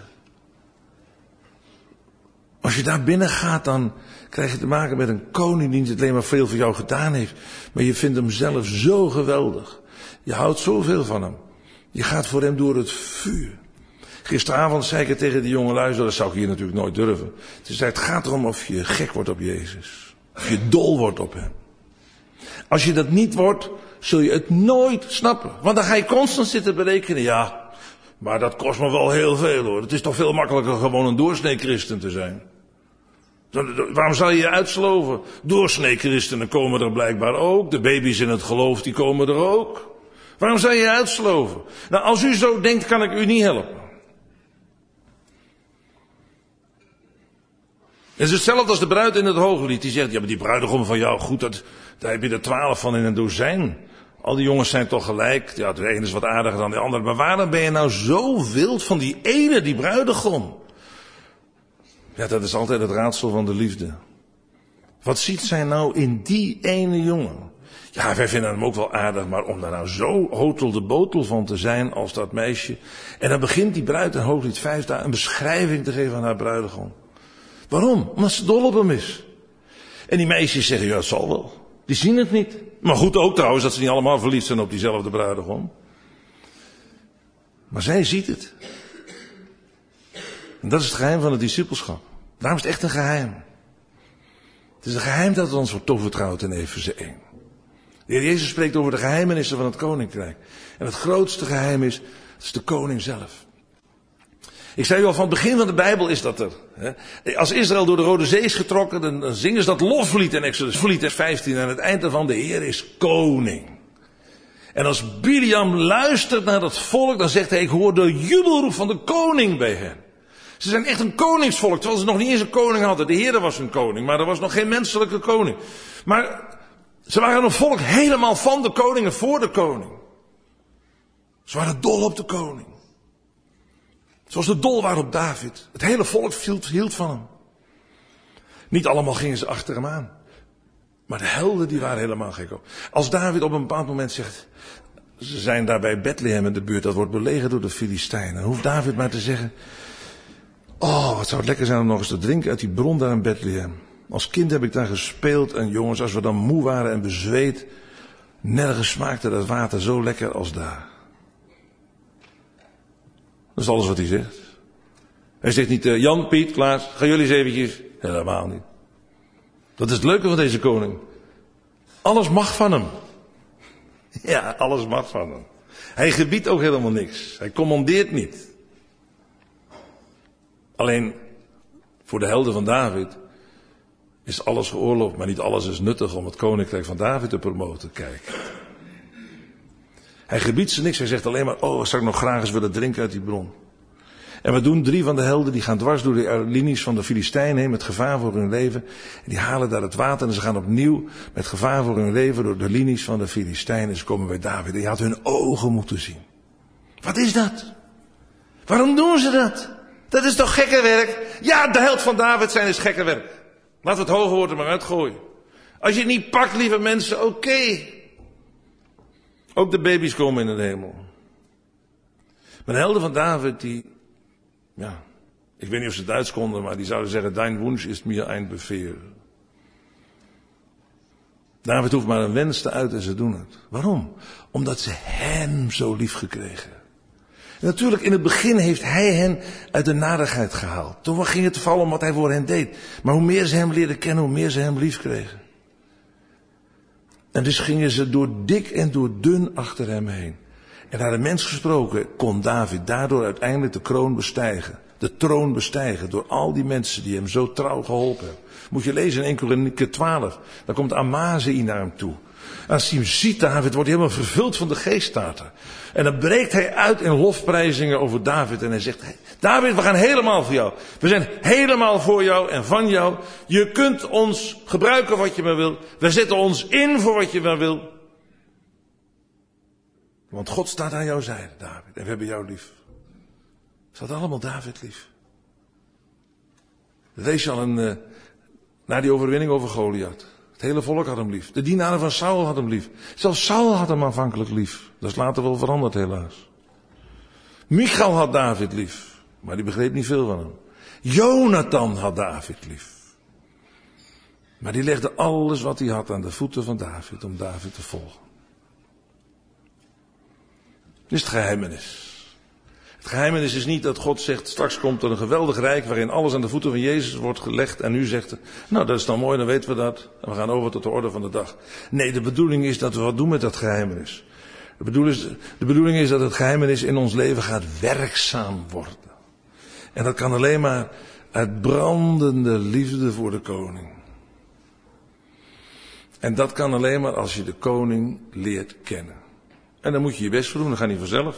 Als je daar binnen gaat, dan krijg je te maken met een koning die niet alleen maar veel voor jou gedaan heeft, maar je vindt hem zelf zo geweldig. Je houdt zoveel van hem. Je gaat voor hem door het vuur. Gisteravond zei ik het tegen die jonge luister, dat zou ik hier natuurlijk nooit durven. Ze zei, het gaat erom of je gek wordt op Jezus. Of je dol wordt op hem. Als je dat niet wordt, zul je het nooit snappen. Want dan ga je constant zitten berekenen. Ja, maar dat kost me wel heel veel hoor. Het is toch veel makkelijker gewoon een doorsnee christen te zijn. Waarom zou je je uitsloven? Doorsnee christenen komen er blijkbaar ook. De baby's in het geloof, die komen er ook. Waarom zou je je uitsloven? Nou, als u zo denkt, kan ik u niet helpen. Het is hetzelfde als de bruid in het Hooglied. Die zegt, ja maar die bruidegom van jou, goed, dat, daar heb je er twaalf van in een dozijn. Al die jongens zijn toch gelijk. Ja, de ene is wat aardiger dan de andere. Maar waarom ben je nou zo wild van die ene, die bruidegom? Ja, dat is altijd het raadsel van de liefde. Wat ziet zij nou in die ene jongen? Ja, wij vinden hem ook wel aardig, maar om daar nou zo hotel de botel van te zijn als dat meisje. En dan begint die bruid in Hooglied vijf daar een beschrijving te geven aan haar bruidegom. Waarom? Omdat ze dol op hem is. En die meisjes zeggen, ja, het zal wel. Die zien het niet. Maar goed ook trouwens dat ze niet allemaal verliefd zijn op diezelfde bruidegom. Maar zij ziet het. En dat is het geheim van het discipelschap. Daarom is het echt een geheim. Het is een geheim dat het ons wordt toevertrouwd in Efeze één. De Heer Jezus spreekt over de geheimenissen van het koninkrijk. En het grootste geheim is, het is de koning zelf. Ik zei u al, van het begin van de Bijbel is dat er. Hè. Als Israël door de Rode Zee is getrokken, dan, dan zingen ze dat loflied in Exodus vijftien. En aan het eind daarvan, de Heer is koning. En als Biliam luistert naar dat volk, dan zegt hij, ik hoor de jubelroep van de koning bij hen. Ze zijn echt een koningsvolk, terwijl ze nog niet eens een koning hadden. De Heer was een koning, maar er was nog geen menselijke koning. Maar ze waren een volk helemaal van de koning en voor de koning. Ze waren dol op de koning. Zoals de dol waren op David. Het hele volk hield van hem. Niet allemaal gingen ze achter hem aan. Maar de helden die waren helemaal gek op. Als David op een bepaald moment zegt, ze zijn daar bij Bethlehem in de buurt, dat wordt belegerd door de Filistijnen. Dan hoeft David maar te zeggen, oh wat zou het lekker zijn om nog eens te drinken uit die bron daar in Bethlehem. Als kind heb ik daar gespeeld en jongens, als we dan moe waren en bezweet, nergens smaakte dat water zo lekker als daar. Dat is alles wat hij zegt. Hij zegt niet, uh, Jan, Piet, Klaas, gaan jullie eens eventjes. Helemaal niet. Dat is het leuke van deze koning. Alles mag van hem. Ja, alles mag van hem. Hij gebiedt ook helemaal niks. Hij commandeert niet. Alleen, voor de helden van David is alles geoorloofd, maar niet alles is nuttig om het koninkrijk van David te promoten. Kijk. Hij gebiedt ze niks, hij zegt alleen maar, oh, zou ik nog graag eens willen drinken uit die bron. En wat doen drie van de helden, die gaan dwars door de linies van de Filistijnen heen met gevaar voor hun leven. En die halen daar het water en ze gaan opnieuw met gevaar voor hun leven door de linies van de Filistijnen. En ze komen bij David en je had hun ogen moeten zien. Wat is dat? Waarom doen ze dat? Dat is toch gekke werk? Ja, de held van David zijn is gekke werk. Laten we het hoge woord er maar uitgooien. Als je het niet pakt, lieve mensen, oké. Okay. Ook de baby's komen in de hemel. Maar de helden van David, die, ja, ik weet niet of ze Duits konden, maar die zouden zeggen, dein Wunsch ist mir ein Befehl. David hoeft maar een wens te uiten en ze doen het. Waarom? Omdat ze hem zo lief gekregen. En natuurlijk, in het begin heeft hij hen uit de narigheid gehaald. Toen ging het vallen om wat hij voor hen deed. Maar hoe meer ze hem leerden kennen, hoe meer ze hem lief kregen. En dus gingen ze door dik en door dun achter hem heen. En naar de mens gesproken kon David daardoor uiteindelijk de kroon bestijgen. De troon bestijgen door al die mensen die hem zo trouw geholpen hebben. Moet je lezen in Eerste Kronieken twaalf. Daar komt Amazei naar hem toe. Als hij hem ziet, David, wordt hij helemaal vervuld van de geest, staat er. En dan breekt hij uit in lofprijzingen over David. En hij zegt, David, we gaan helemaal voor jou. We zijn helemaal voor jou en van jou. Je kunt ons gebruiken wat je maar wil. We zetten ons in voor wat je maar wil. Want God staat aan jouw zijde, David. En we hebben jou lief. Staat allemaal David lief. Dat lees je al een, uh, na die overwinning over Goliath. Het hele volk had hem lief. De dienaren van Saul had hem lief. Zelfs Saul had hem aanvankelijk lief. Dat is later wel veranderd helaas. Michal had David lief. Maar die begreep niet veel van hem. Jonathan had David lief. Maar die legde alles wat hij had aan de voeten van David. Om David te volgen. Dit is het geheimenis. Het geheimenis is niet dat God zegt, straks komt er een geweldig rijk waarin alles aan de voeten van Jezus wordt gelegd. En nu zegt hij, nou dat is dan mooi, dan weten we dat. En we gaan over tot de orde van de dag. Nee, de bedoeling is dat we wat doen met dat geheimenis. De bedoeling is, de bedoeling is dat het geheimenis in ons leven gaat werkzaam worden. En dat kan alleen maar uit brandende liefde voor de koning. En dat kan alleen maar als je de koning leert kennen. En dan moet je je best voor doen, dat gaat niet vanzelf.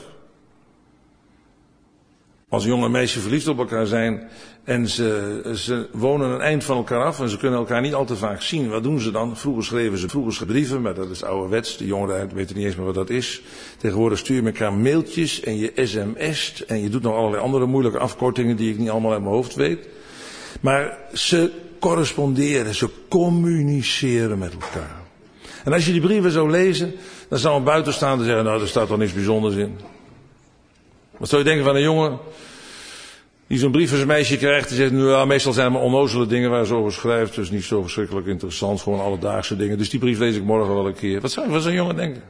Als een jongen en meisje verliefd op elkaar zijn en ze, ze wonen een eind van elkaar af en ze kunnen elkaar niet al te vaak zien. Wat doen ze dan? Vroeger schreven ze vroeger brieven, maar dat is ouderwets. De jongeren weten niet eens meer wat dat is. Tegenwoordig stuur je elkaar mailtjes en je sms't en je doet nog allerlei andere moeilijke afkortingen die ik niet allemaal uit mijn hoofd weet. Maar ze corresponderen, ze communiceren met elkaar. En als je die brieven zou lezen, dan zou een buitenstaander zeggen, nou, er staat toch niks bijzonders in. Wat zou je denken van een jongen die zo'n brief van zijn meisje krijgt en zegt, nou ja, meestal zijn het maar onnozele dingen waar ze over schrijft, dus niet zo verschrikkelijk interessant, gewoon alledaagse dingen. Dus die brief lees ik morgen wel een keer. Wat zou je van zo'n jongen denken?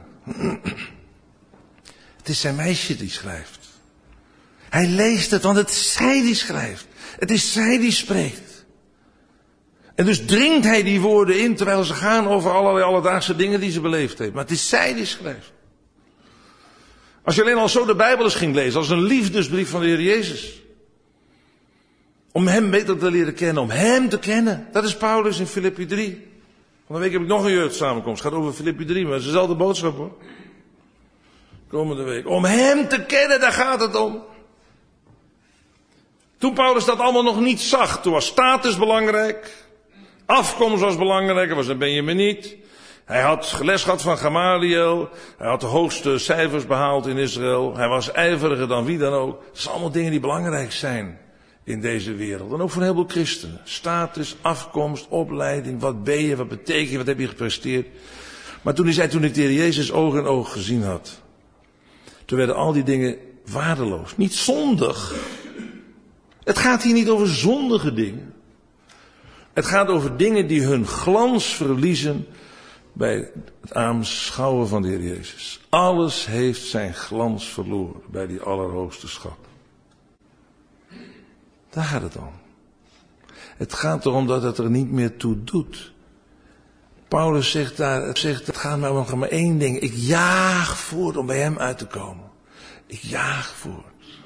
Het is zijn meisje die schrijft. Hij leest het, want het is zij die schrijft. Het is zij die spreekt. En dus dringt hij die woorden in terwijl ze gaan over allerlei alledaagse dingen die ze beleefd heeft. Maar het is zij die schrijft. Als je alleen al zo de Bijbel eens ging lezen, als een liefdesbrief van de Heer Jezus. Om hem beter te leren kennen, om hem te kennen. Dat is Paulus in Filippi drie. Van de week heb ik nog een jeugdsamenkomst, het gaat over Filippi drie, maar het is dezelfde boodschap hoor. Komende week. Om hem te kennen, daar gaat het om. Toen Paulus dat allemaal nog niet zag, toen was status belangrijk. Afkomst was belangrijk, hij was een Benjaminiet. Hij had les gehad van Gamaliel. Hij had de hoogste cijfers behaald in Israël. Hij was ijveriger dan wie dan ook. Dat zijn allemaal dingen die belangrijk zijn in deze wereld. En ook voor een heleboel christenen. Status, afkomst, opleiding. Wat ben je, wat betekent je, wat heb je gepresteerd. Maar toen hij zei, toen ik de Heer Jezus oog in oog gezien had. Toen werden al die dingen waardeloos. Niet zondig. Het gaat hier niet over zondige dingen. Het gaat over dingen die hun glans verliezen bij het aanschouwen van de Heer Jezus. Alles heeft zijn glans verloren bij die allerhoogste schat. Daar gaat het om. Het gaat erom dat het er niet meer toe doet. Paulus zegt daar, het, zegt, het gaat maar om maar één ding. Ik jaag voort om bij hem uit te komen. Ik jaag voort.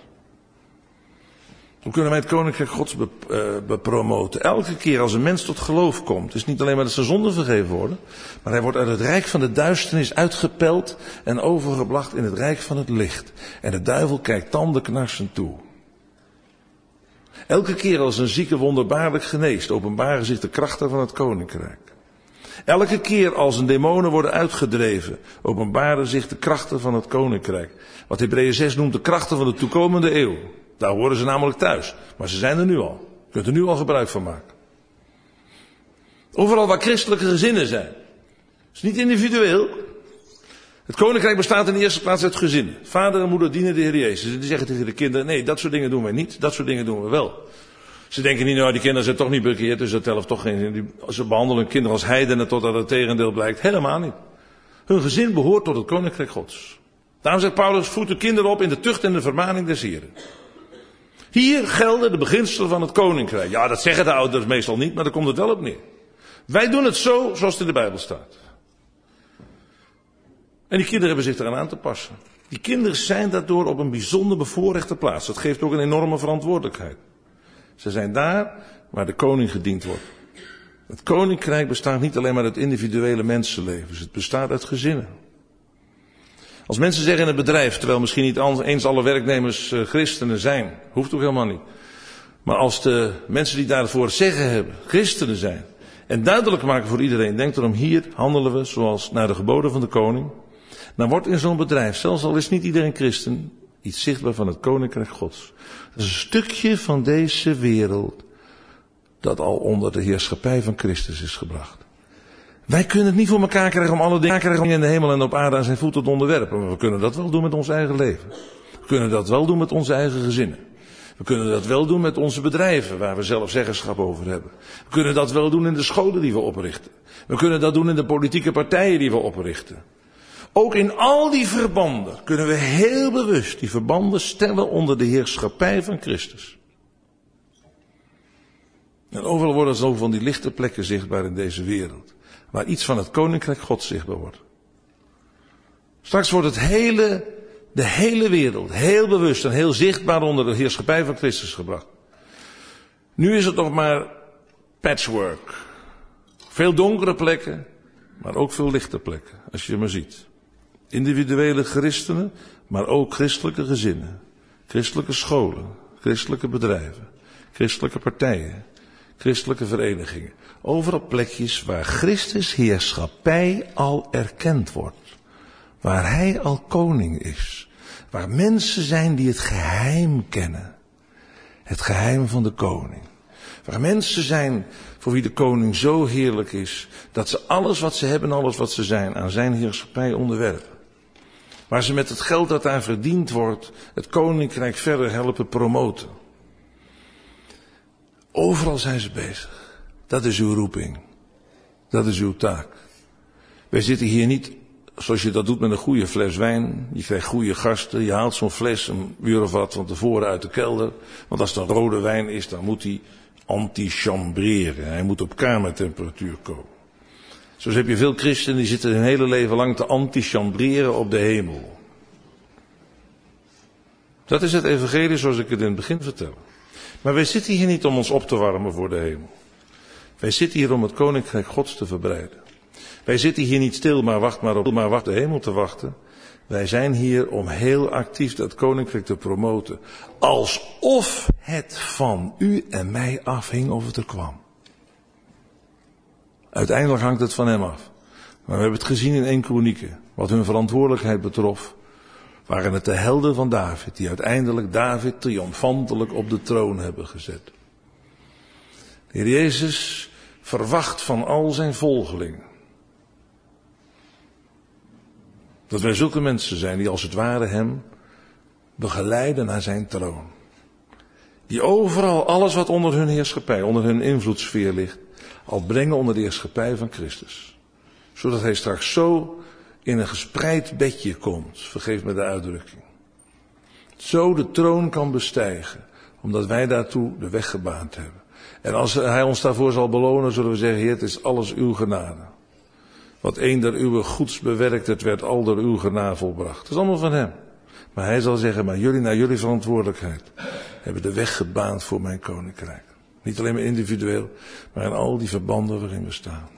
Hoe kunnen wij het koninkrijk Gods bepromoten? Elke keer als een mens tot geloof komt, is niet alleen maar dat zijn zonden vergeven worden, maar hij wordt uit het rijk van de duisternis uitgepeld en overgebracht in het rijk van het licht. En de duivel kijkt tandenknarsend toe. Elke keer als een zieke wonderbaarlijk geneest, openbaren zich de krachten van het koninkrijk. Elke keer als een demonen worden uitgedreven, openbaren zich de krachten van het koninkrijk. Wat Hebreeën zes noemt de krachten van de toekomende eeuw. Daar horen ze namelijk thuis. Maar ze zijn er nu al. Je kunt er nu al gebruik van maken. Overal waar christelijke gezinnen zijn. Het is niet individueel. Het koninkrijk bestaat in de eerste plaats uit gezinnen. Vader en moeder dienen de Heer Jezus. En die zeggen tegen de kinderen, nee, dat soort dingen doen wij niet. Dat soort dingen doen we wel. Ze denken niet, nou, die kinderen zijn toch niet bekeerd, dus dat telt toch geen zin. Ze behandelen hun kinderen als heidenen totdat het tegendeel blijkt. Helemaal niet. Hun gezin behoort tot het koninkrijk Gods. Daarom zegt Paulus, voed de kinderen op in de tucht en de vermaning des Heren. Hier gelden de beginselen van het koninkrijk. Ja, dat zeggen de ouders meestal niet, maar daar komt het wel op neer. Wij doen het zo zoals het in de Bijbel staat. En die kinderen hebben zich eraan aan te passen. Die kinderen zijn daardoor op een bijzonder bevoorrechte plaats. Dat geeft ook een enorme verantwoordelijkheid. Ze zijn daar waar de koning gediend wordt. Het koninkrijk bestaat niet alleen maar uit individuele mensenlevens. Het bestaat uit gezinnen. Als mensen zeggen in het bedrijf, terwijl misschien niet eens alle werknemers uh, christenen zijn. Hoeft ook helemaal niet. Maar als de mensen die daarvoor het zeggen hebben, christenen zijn. En duidelijk maken voor iedereen, denk erom, hier handelen we zoals naar de geboden van de koning. Dan wordt in zo'n bedrijf, zelfs al is niet iedereen christen, iets zichtbaar van het koninkrijk Gods. Dat is een stukje van deze wereld dat al onder de heerschappij van Christus is gebracht. Wij kunnen het niet voor elkaar krijgen om alle dingen in de hemel en op aarde aan zijn voeten te onderwerpen. Maar we kunnen dat wel doen met ons eigen leven. We kunnen dat wel doen met onze eigen gezinnen. We kunnen dat wel doen met onze bedrijven waar we zelf zeggenschap over hebben. We kunnen dat wel doen in de scholen die we oprichten. We kunnen dat doen in de politieke partijen die we oprichten. Ook in al die verbanden kunnen we heel bewust die verbanden stellen onder de heerschappij van Christus. En overal worden zo van die lichte plekken zichtbaar in deze wereld. Waar iets van het koninkrijk Gods zichtbaar wordt. Straks wordt het hele, de hele wereld heel bewust en heel zichtbaar onder de heerschappij van Christus gebracht. Nu is het nog maar patchwork. Veel donkere plekken, maar ook veel lichte plekken, als je maar ziet. Individuele christenen, maar ook christelijke gezinnen. Christelijke scholen, christelijke bedrijven, christelijke partijen, christelijke verenigingen. Overal plekjes waar Christus heerschappij al erkend wordt. Waar hij al koning is. Waar mensen zijn die het geheim kennen. Het geheim van de koning. Waar mensen zijn voor wie de koning zo heerlijk is, dat ze alles wat ze hebben, alles wat ze zijn, aan zijn heerschappij onderwerpen. Waar ze met het geld dat daar verdiend wordt, het koninkrijk verder helpen promoten. Overal zijn ze bezig. Dat is uw roeping. Dat is uw taak. Wij zitten hier niet zoals je dat doet met een goede fles wijn. Je krijgt goede gasten. Je haalt zo'n fles een uur of wat van tevoren uit de kelder. Want als het een rode wijn is, dan moet hij antichambreren. Hij moet op kamertemperatuur komen. Zo heb je veel christenen die zitten hun hele leven lang te antichambreren op de hemel. Dat is het evangelie zoals ik het in het begin vertel. Maar wij zitten hier niet om ons op te warmen voor de hemel. Wij zitten hier om het koninkrijk Gods te verbreiden. Wij zitten hier niet stil, maar wacht maar op maar wacht de hemel te wachten. Wij zijn hier om heel actief dat koninkrijk te promoten. Alsof het van u en mij afhing of het er kwam. Uiteindelijk hangt het van hem af. Maar we hebben het gezien in één Kronieken. Wat hun verantwoordelijkheid betrof, waren het de helden van David, die uiteindelijk David triomfantelijk op de troon hebben gezet. De Heer Jezus verwacht van al zijn volgelingen dat wij zulke mensen zijn die als het ware hem begeleiden naar zijn troon. Die overal alles wat onder hun heerschappij, onder hun invloedssfeer ligt, al brengen onder de heerschappij van Christus. Zodat hij straks zo in een gespreid bedje komt, vergeef me de uitdrukking. Zo de troon kan bestijgen, omdat wij daartoe de weg gebaand hebben. En als hij ons daarvoor zal belonen, zullen we zeggen, Heer, het is alles uw genade. Wat een der uwe goeds bewerkt, het werd al door uw genade volbracht. Het is allemaal van hem. Maar hij zal zeggen, maar jullie naar jullie verantwoordelijkheid hebben de weg gebaand voor mijn koninkrijk. Niet alleen maar individueel, maar in al die verbanden waarin we staan.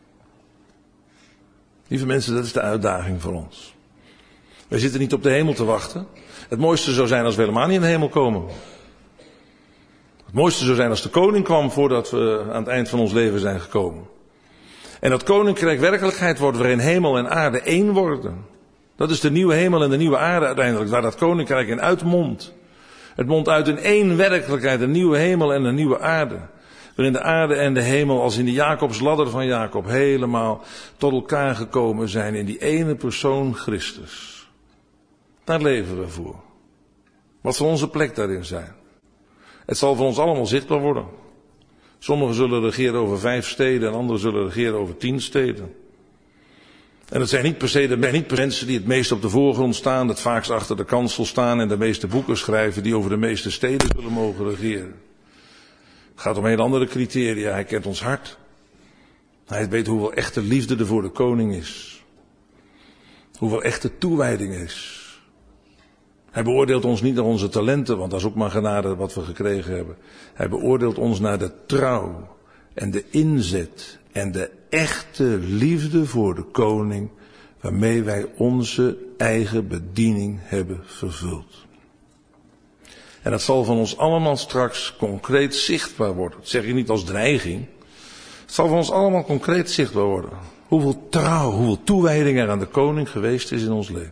Lieve mensen, dat is de uitdaging voor ons. Wij zitten niet op de hemel te wachten. Het mooiste zou zijn als we helemaal niet in de hemel komen. Het mooiste zou zijn als de koning kwam voordat we aan het eind van ons leven zijn gekomen. En dat koninkrijk werkelijkheid wordt waarin hemel en aarde één worden. Dat is de nieuwe hemel en de nieuwe aarde uiteindelijk, waar dat koninkrijk in uitmondt. Het mondt uit in één werkelijkheid, een nieuwe hemel en een nieuwe aarde. Waarin de aarde en de hemel als in de Jacobsladder van Jacob helemaal tot elkaar gekomen zijn in die ene persoon Christus. Daar leven we voor. Wat zal onze plek daarin zijn? Het zal voor ons allemaal zichtbaar worden. Sommigen zullen regeren over vijf steden en anderen zullen regeren over tien steden. En het zijn niet per se de niet per mensen die het meest op de voorgrond staan, het vaakst achter de kansel staan en de meeste boeken schrijven die over de meeste steden zullen mogen regeren. Het gaat om heel andere criteria. Hij kent ons hart. Hij weet hoeveel echte liefde er voor de koning is. Hoeveel echte toewijding is. Hij beoordeelt ons niet naar onze talenten, want dat is ook maar genade wat we gekregen hebben. Hij beoordeelt ons naar de trouw en de inzet en de echte liefde voor de koning waarmee wij onze eigen bediening hebben vervuld. En dat zal van ons allemaal straks concreet zichtbaar worden. Dat zeg ik niet als dreiging. Het zal van ons allemaal concreet zichtbaar worden. Hoeveel trouw, hoeveel toewijding er aan de koning geweest is in ons leven.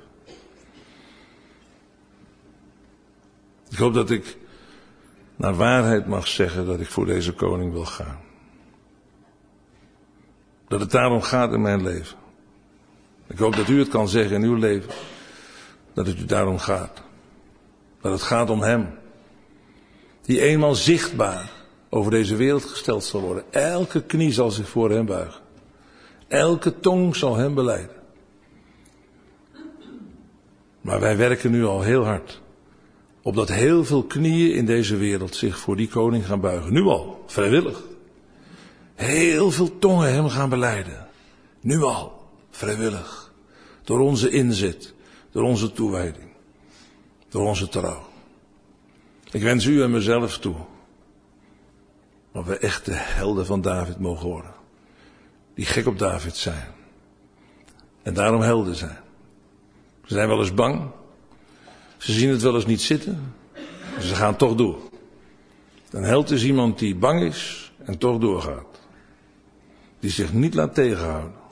Ik hoop dat ik naar waarheid mag zeggen dat ik voor deze koning wil gaan. Dat het daarom gaat in mijn leven. Ik hoop dat u het kan zeggen in uw leven. Dat het u daarom gaat. Dat het gaat om hem. Die eenmaal zichtbaar over deze wereld gesteld zal worden. Elke knie zal zich voor hem buigen. Elke tong zal hem belijden. Maar wij werken nu al heel hard. Opdat heel veel knieën in deze wereld zich voor die koning gaan buigen. Nu al, vrijwillig. Heel veel tongen hem gaan belijden. Nu al, vrijwillig. Door onze inzet, door onze toewijding, door onze trouw. Ik wens u en mezelf toe. Dat we echt de helden van David mogen worden. Die gek op David zijn. En daarom helden zijn. Ze zijn wel eens bang. Ze zien het wel eens niet zitten. Maar ze gaan toch door. Een held is iemand die bang is en toch doorgaat. Die zich niet laat tegenhouden.